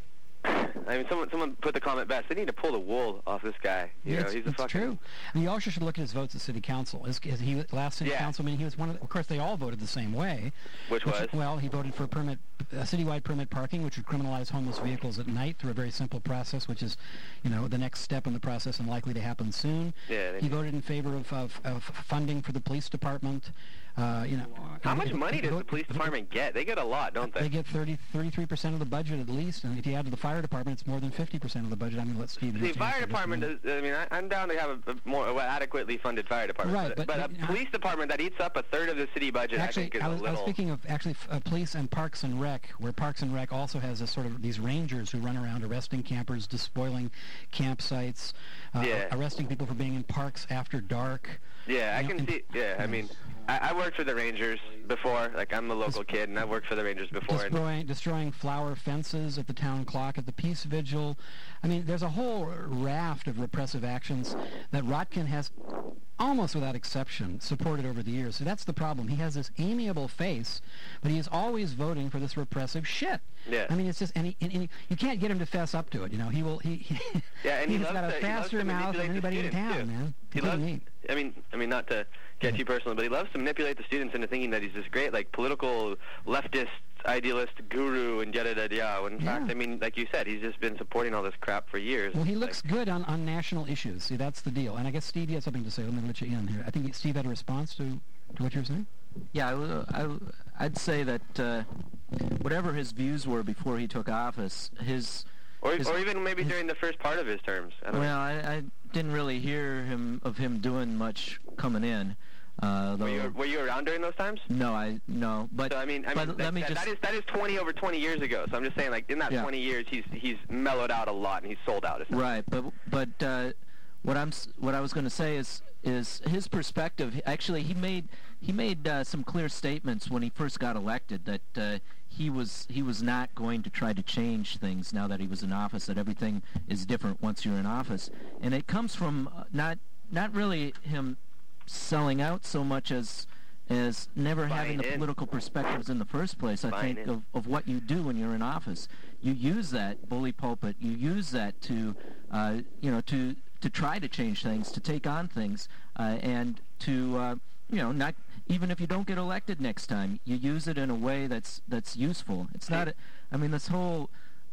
I mean, someone someone put the comment best. They need to pull the wool off this guy. You Yeah, know, it's, he's a it's fucking. true. And you also should look at his votes at city council. His, his, he last city Yeah. council meeting, he was one of. The, of course, they all voted the same way. Which was? Well, he voted for permit, uh, citywide permit parking, which would criminalize homeless vehicles at night through a very simple process, which is, you know, the next step in the process and likely to happen soon. Yeah. They He need- voted in favor of, of, of funding for the police department. Uh, you know. How he- much he- money he does the vote- police department get? They get a lot, don't They they? get thirty, thirty-three percent of the budget at least, and if you add to the fire department, it's more than fifty percent of the budget. I mean, let Steve. The answer fire just a department minute. does. I mean, I, I'm down to have a, a more a adequately funded fire department. Right, but- but a but- police department that eats up a third of the city budget, Actually, I think, is I was, a I was little. speaking of actually f- uh, police and Parks and Rec, where Parks and Rec also has a sort of these rangers who run around arresting campers, despoiling campsites, uh, Yeah. arresting people for being in parks after dark. Yeah, I You know, can and- see. Yeah, I mean, I, I worked for the Rangers before. Like, I'm a local kid, and I worked for the Rangers before. And Destroying, destroying flower fences at the town clock, at the peace vigil. I mean, there's a whole raft of repressive actions that Rotkin has, almost without exception, supported over the years. So that's the problem. He has this amiable face, but he is always voting for this repressive shit. Yeah. I mean, it's just, and, he, and, and he, you can't get him to fess up to it. You know, he will. He, he yeah, and he he's loves got a to, he loves faster to mouth than manipulate the anybody in students, town, too. man. He Completely loves. neat. I mean, I mean, not to get too personal, but he loves to manipulate the students into thinking that he's this great, like, political leftist idealist guru and yada yada yada. When in Yeah. fact, I mean, like you said, he's just been supporting all this crap for years. Well, he It's looks like, good on, on national issues. See, that's the deal. And I guess Steve, you had something to say. Let me let you in here. I think Steve had a response to, to what you were saying. Yeah, I, w- I w- I'd say that uh, whatever his views were before he took office, his or, his- or even maybe his- during the first part of his terms. I don't well, I, I didn't really hear him of him doing much coming in. Uh, know. though, Were you, were you around during those times? no, I no, but So I mean, I but mean, let that, me that, just that is that is twenty over twenty years ago. So I'm just saying, like in that Yeah. twenty years, he's he's mellowed out a lot and he's sold out. essentially. right, but but uh, what I'm s- what I was going to say is is his perspective. Actually, he made he made uh, some clear statements when he first got elected that uh, he was he was not going to try to change things now that he was in office. That everything is different once you're in office, and it comes from uh, not not really him selling out so much as as never Buying having the in. political perspectives in the first place. I Buying think in. of, of what you do when you're in office. You use that bully pulpit. You use that to, uh, you know, to to try to change things, to take on things, uh, and to, uh, you know, not even if you don't get elected next time, you use it in a way that's that's useful. It's not. A, I mean, this whole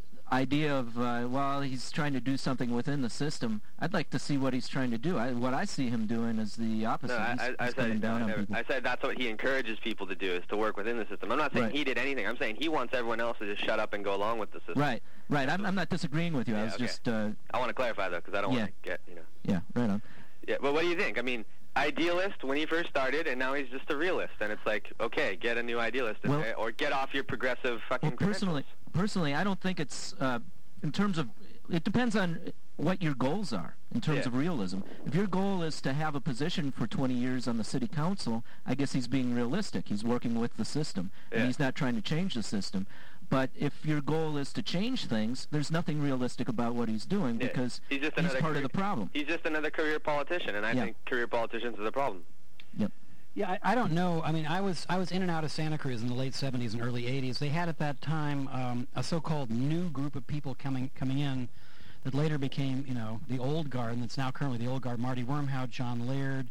idea of uh, well, he's trying to do something within the system. I'd like to see what he's trying to do. I, what I see him doing is the opposite. No, I, he's, I, I he's coming said down no, I, on never, people. I said that's what he encourages people to do is to work within the system. I'm not saying Right. he did anything. I'm saying he wants everyone else to just shut up and go along with the system. Right, right. I'm, I'm not disagreeing with you. I Yeah, was okay. just, uh, I want to clarify though, because I don't Yeah. want to get you know. yeah, right on. Yeah, but what do you think? I mean, idealist when he first started, and now he's just a realist. And it's like, okay, get a new idealist, in Well- there, or get off your progressive fucking Well, personally, credentials. personally, I don't think it's uh, in terms of. It depends on what your goals are in terms Yeah. of realism. If your goal is to have a position for twenty years on the city council, I guess he's being realistic. He's working with the system, and Yeah. he's not trying to change the system. But if your goal is to change things, there's nothing realistic about what he's doing Yeah. because he's just he's another part career, of the problem. He's just another career politician, and I Yeah. think career politicians are the problem. Yep. Yeah, I, I don't know. I mean, I was I was in and out of Santa Cruz in the late seventies and early eighties. They had at that time um, a so-called new group of people coming coming in that later became, you know, the old guard, and that's now currently the old guard. Marty Wormhout, John Laird,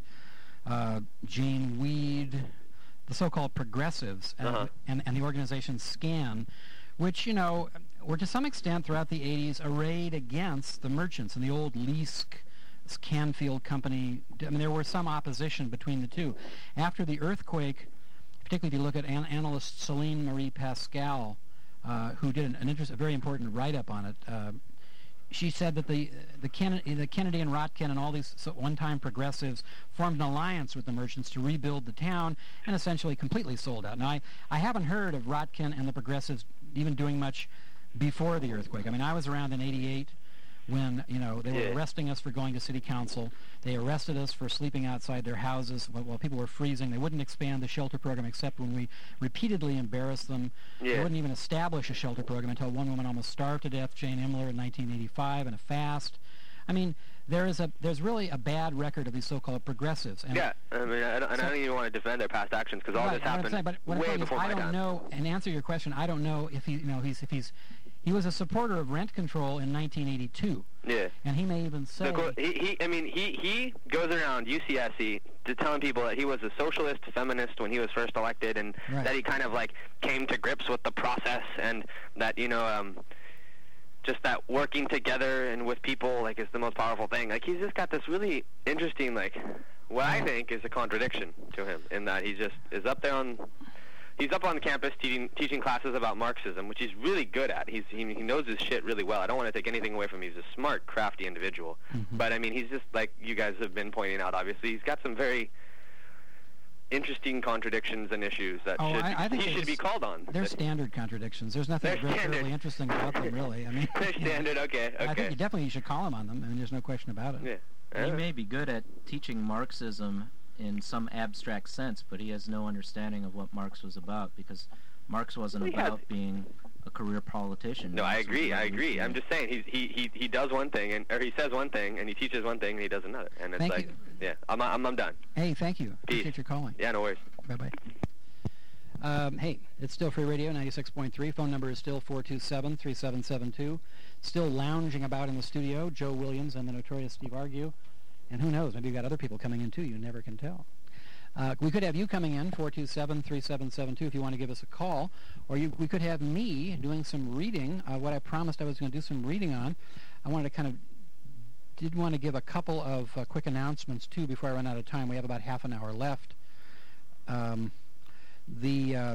uh, Jane Weed, the so-called progressives, and, Uh-huh. and, and the organization SCAN, which, you know, were to some extent throughout the eighties arrayed against the merchants and the old Leask Canfield Company. I mean, there were some opposition between the two. After the earthquake, particularly if you look at an- analyst Celine Marie Pascal, uh, who did an, an interest, a very important write-up on it, uh, she said that the the, Ken, the Kennedy and Rotkin and all these so one-time progressives formed an alliance with the merchants to rebuild the town and essentially completely sold out. Now, I, I haven't heard of Rotkin and the progressives even doing much before the earthquake. I mean, I was around in eighty-eight when, you know, they were Yeah. arresting us for going to city council. They arrested us for sleeping outside their houses while, while people were freezing. They wouldn't expand the shelter program except when we repeatedly embarrassed them. They Yeah. wouldn't even establish a shelter program until one woman almost starved to death, Jane Imler, in nineteen eighty-five, in a fast. I mean, there is a there's really a bad record of these so-called progressives. And Yeah, I mean, I don't, and I So- don't even want to defend their past actions because all Right, this and what I'm happened saying, but what I'm way saying is before I my don't time. know. And answer your question, I don't know if he, you know, he's if he's He was a supporter of rent control in nineteen eighty-two. Yeah. And he may even say... The, he, he, I mean, he, he goes around U C S C to telling people that he was a socialist feminist when he was first elected, and right. that he kind of, like, came to grips with the process, and that, you know, um, just that working together and with people, like, is the most powerful thing. Like, he's just got this really interesting, like, what I think is a contradiction to him, in that he just is up there on... He's up on campus teaching teaching classes about Marxism, which he's really good at. He's he, he knows his shit really well. I don't want to take anything away from him. He's a smart, crafty individual. Mm-hmm. But, I mean, he's just, like you guys have been pointing out, obviously, he's got some very interesting contradictions and issues that oh, should I, I think he should be called on. They're standard contradictions. There's nothing They're really, standard. really interesting about them, really. I mean, They're standard, know, okay, okay. I think you definitely you should call him on them. I mean, there's no question about it. Yeah. He may be good at teaching Marxism in some abstract sense, but he has no understanding of what Marx was about, because Marx wasn't He about has- being a career politician. No, I Marx was agree. a I agree. I'm revolutionary. just saying he's, he he he does one thing, and or he says one thing, and he teaches one thing, and he does another, and it's Thank like, you. yeah, I'm I'm I'm done. Hey, thank you. Peace. Appreciate your calling. Yeah, no worries. Bye-bye. Um, hey, it's still Free Radio, ninety-six point three. Phone number is still four two seven, three seven seven two. Still lounging about in the studio, Joe Williams and the notorious Steve Argue. And who knows, maybe you've got other people coming in, too. You never can tell. Uh, we could have you coming in, four two seven, three seven seven two, if you want to give us a call. Or you, we could have me doing some reading, uh, what I promised I was going to do some reading on. I wanted to kind of, did want to give a couple of uh, quick announcements, too, before I run out of time. We have about half an hour left. Um, the, uh,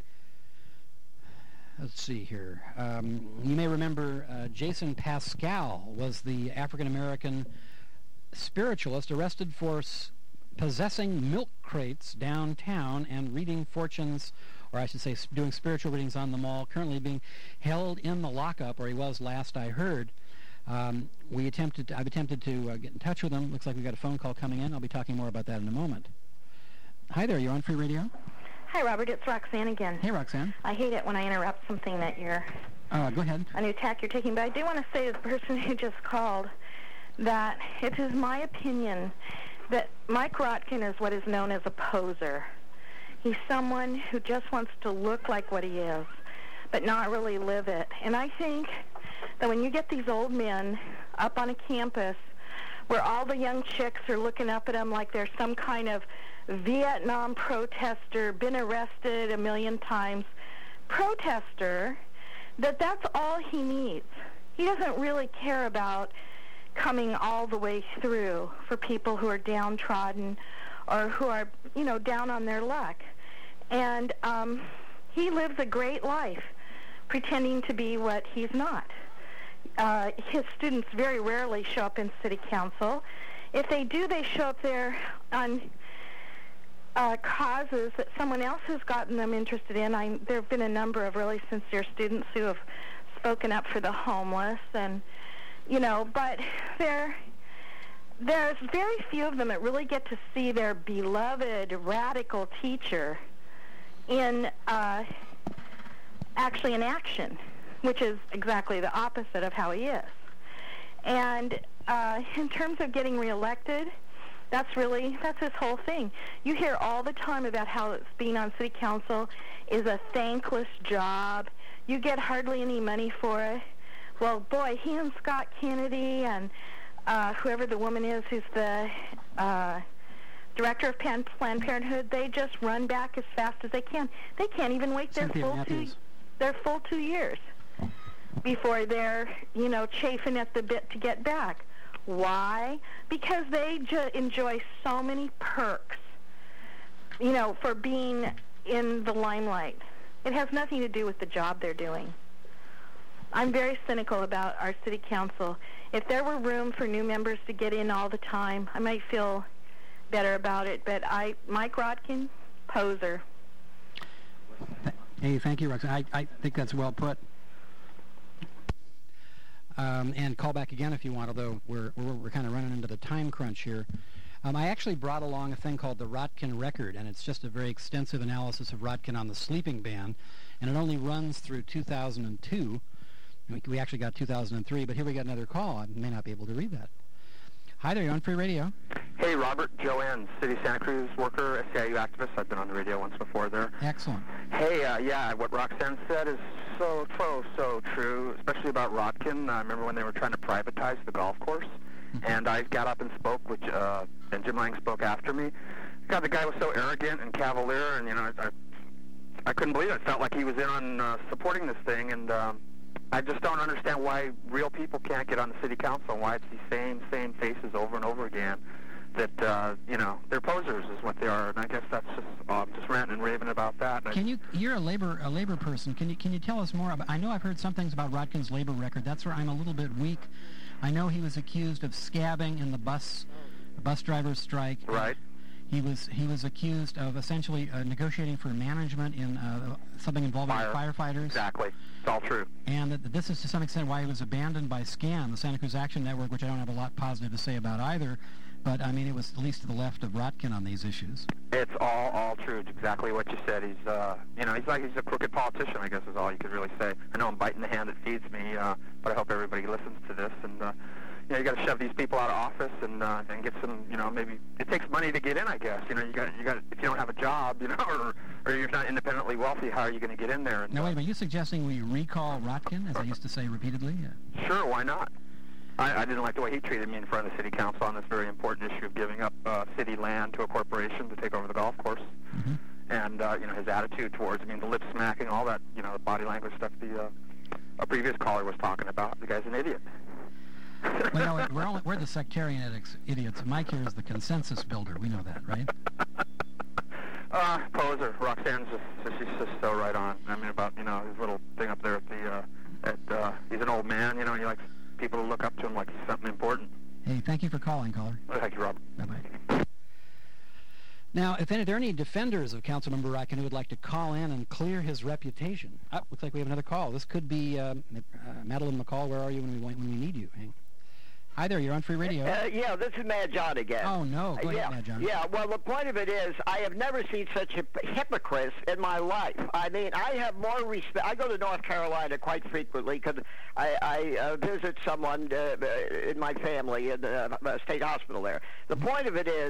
let's see here. Um, you may remember uh, Jason Pascal was the African-American spiritualist arrested for s- possessing milk crates downtown and reading fortunes, or I should say s- doing spiritual readings on the mall, currently being held in the lockup, or he was last I heard. Um, we attempted to, I've attempted to uh, get in touch with him. Looks like we've got a phone call coming in. I'll be talking more about that in a moment. Hi there, you're on Free Radio? Hi, Robert. It's Roxanne again. Hey, Roxanne. I hate it when I interrupt something that you're, Uh, go ahead. a new tack you're taking, but I do want to say to the person who just called that it is my opinion that Mike Rotkin is what is known as a poser. He's someone who just wants to look like what he is, but not really live it. And I think that when you get these old men up on a campus where all the young chicks are looking up at him like they're some kind of Vietnam protester, been arrested a million times, protester, that that's all he needs. He doesn't really care about coming all the way through for people who are downtrodden or who are, you know, down on their luck. And um, he lives a great life pretending to be what he's not. Uh, his students very rarely show up in city council. If they do, they show up there on uh, causes that someone else has gotten them interested in. I, there have been a number of really sincere students who have spoken up for the homeless, and you know, but there, there's very few of them that really get to see their beloved radical teacher in uh, actually in action, which is exactly the opposite of how he is. And uh, in terms of getting reelected, that's really, that's his whole thing. You hear all the time about how it's being on city council is a thankless job. You get hardly any money for it. Well, boy, he and Scott Kennedy and uh, whoever the woman is who's the uh, director of Pan- Planned Parenthood, they just run back as fast as they can. They can't even wait their Cynthia full two, Matthews. their full two years before they're, you know, chafing at the bit to get back. Why? Because they ju- enjoy so many perks, you know, for being in the limelight. It has nothing to do with the job they're doing. I'm very cynical about our city council. If there were room for new members to get in all the time, I might feel better about it. But I, Mike Rotkin, poser. Th- Hey, thank you, Roxanne. I, I think that's well put. Um, and call back again if you want, although we're, we're, we're kind of running into the time crunch here. Um, I actually brought along a thing called the Rotkin Record, and it's just a very extensive analysis of Rotkin on the sleeping ban, and it only runs through two thousand two. We, we actually got two thousand three, but here we got another call. I may not be able to read that. Hi there, you're on Free Radio. Hey, Robert, Joanne, City Santa Cruz worker, S C I U activist. I've been on the radio once before there. Excellent. Hey, uh, yeah, what Roxanne said is so, so, so true, especially about Rotkin. I remember when they were trying to privatize the golf course, and I got up and spoke, which, uh, and Jim Lang spoke after me. God, the guy was so arrogant and cavalier, and, you know, I, I couldn't believe it. It felt like he was in on uh, supporting this thing, and um, I just don't understand why real people can't get on the city council, and why it's these same, same faces over and over again. That, uh, you know, they're posers is what they are, and I guess that's just, uh, I'm just ranting and raving about that. And Can you, you're a labor a labor person, can you can you tell us more about, I know I've heard some things about Rotkin's labor record, that's where I'm a little bit weak. I know he was accused of scabbing in the bus, bus driver's strike. Right. He was he was accused of essentially uh, negotiating for management in uh, something involving Fire. firefighters. Exactly. It's all true. And that this is to some extent why he was abandoned by SCAN, the Santa Cruz Action Network, which I don't have a lot positive to say about either. But, I mean, it was at least to the left of Rotkin on these issues. It's all all true. It's exactly what you said. He's, uh, you know, he's like he's a crooked politician, I guess is all you could really say. I know I'm biting the hand that feeds me, uh, but I hope everybody listens to this. And, uh, you know, you got to shove these people out of office and uh, and get some, you know, maybe it takes money to get in, I guess. You know, you got you got if you don't have a job, you know, or or you're not independently wealthy, how are you going to get in there? And, now, wait a minute. Are you suggesting we recall Rotkin, as I used to say repeatedly? Yeah. Sure, why not? I, I didn't like the way he treated me in front of the city council on this very important issue of giving up uh, city land to a corporation to take over the golf course. Mm-hmm. And, uh, you know, his attitude towards, I mean, the lip smacking, all that, you know, the body language stuff the uh, a previous caller was talking about. The guy's an idiot. Well, no, we're, only, we're the sectarian idiots, idiots. Mike here is the consensus builder. We know that, right? uh, poser. Roxanne's just, she's just so right on. I mean, about, you know, his little thing up there at the, uh, at, uh, he's an old man, you know, and he likes people to look up to him like he's something important. Hey, thank you for calling, caller. Oh, thank you, Rob. Bye-bye. Now, if any, there are any defenders of Councilmember Rotkin who would like to call in and clear his reputation. Ah, looks like we have another call. This could be um, uh, Madeline McCall. Where are you when we when we need you? Hey. Hi there, you're on Free Radio. Uh, yeah, this is Mad John again. Oh, no. Go uh, yeah, ahead, Mad John. Yeah, well, the point of it is I have never seen such hip- hypocrites in my life. I mean, I have more respect. I go to North Carolina quite frequently because I, I uh, visit someone uh, in my family in the uh, state hospital there. The point of it is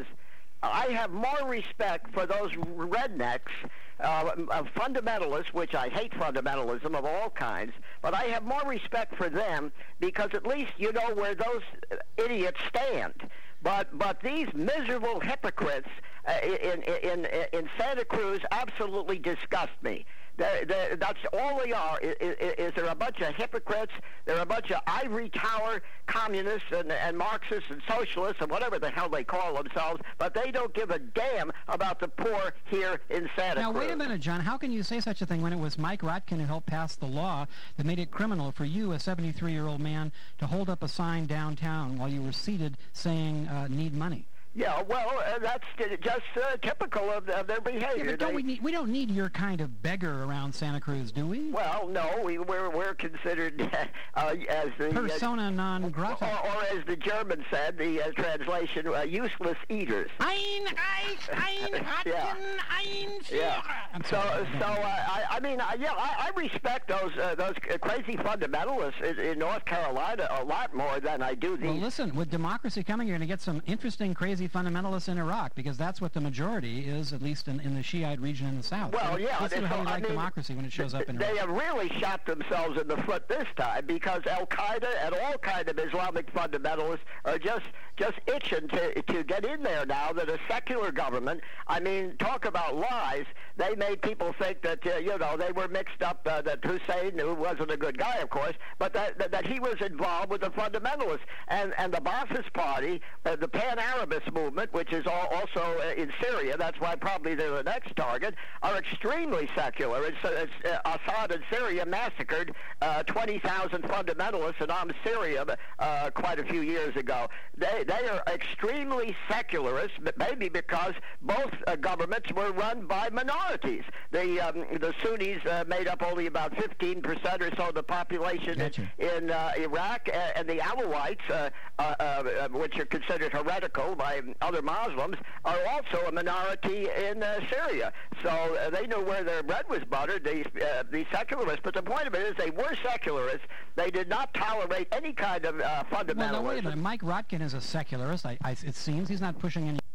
I have more respect for those rednecks, uh, fundamentalists, which I hate fundamentalism of all kinds, but I have more respect for them because at least you know where those idiots stand. But but these miserable hypocrites uh, in, in in Santa Cruz absolutely disgust me. They're, they're, that's all they are. Is, is, is they're a bunch of hypocrites. They're a bunch of ivory tower communists and, and Marxists and socialists and whatever the hell they call themselves. But they don't give a damn about the poor here in Santa now, Cruz. Now wait a minute, John. How can you say such a thing when it was Mike Rotkin who helped pass the law that made it criminal for you, a seventy-three-year-old man, to hold up a sign downtown while you were seated saying uh, "need money"? Yeah, well, uh, that's just uh, typical of, of their behavior. Yeah, but don't they, we need we don't need your kind of beggar around Santa Cruz, do we? Well, no, we, we're we're considered uh, as the persona uh, non grata, or, or as the German said, the uh, translation, uh, useless eaters. Ein Eich, ein Hatten, yeah. ein Yeah. I'm so, sorry. so uh, I, I mean, uh, yeah, I, I respect those uh, those crazy fundamentalists in, in North Carolina a lot more than I do these. Well, listen, with democracy coming, you're going to get some interesting, crazy fundamentalists in Iraq, because that's what the majority is, at least in, in the Shiite region in the south. Well, so yeah. Let's see how you I like mean, democracy when it shows up in Iraq. They have really shot themselves in the foot this time, because Al-Qaeda and all kind of Islamic fundamentalists are just just itching to, to get in there now that a secular government, I mean, talk about lies. They made people think that, uh, you know, they were mixed up, uh, that Hussein, who wasn't a good guy, of course, but that, that, that he was involved with the fundamentalists. And, and the Ba'athist Party, uh, the Pan-Arabist movement, which is all, also uh, in Syria, that's why probably they're the next target, are extremely secular. It's, uh, it's, uh, Assad in Syria massacred uh, twenty thousand fundamentalists in Am Syria uh, quite a few years ago. They, they are extremely secularist, but maybe because both uh, governments were run by minorities. The um, the Sunnis uh, made up only about fifteen percent or so of the population Gotcha. in uh, Iraq, uh, and the Alawites, uh, uh, uh, which are considered heretical by other Muslims, are also a minority in uh, Syria. So uh, they knew where their bread was buttered, these, uh, these secularists. But the point of it is they were secularists. They did not tolerate any kind of uh, fundamentalism. Well, now, wait a minute. Mike Rotkin is a secularist. I, I, it seems he's not pushing any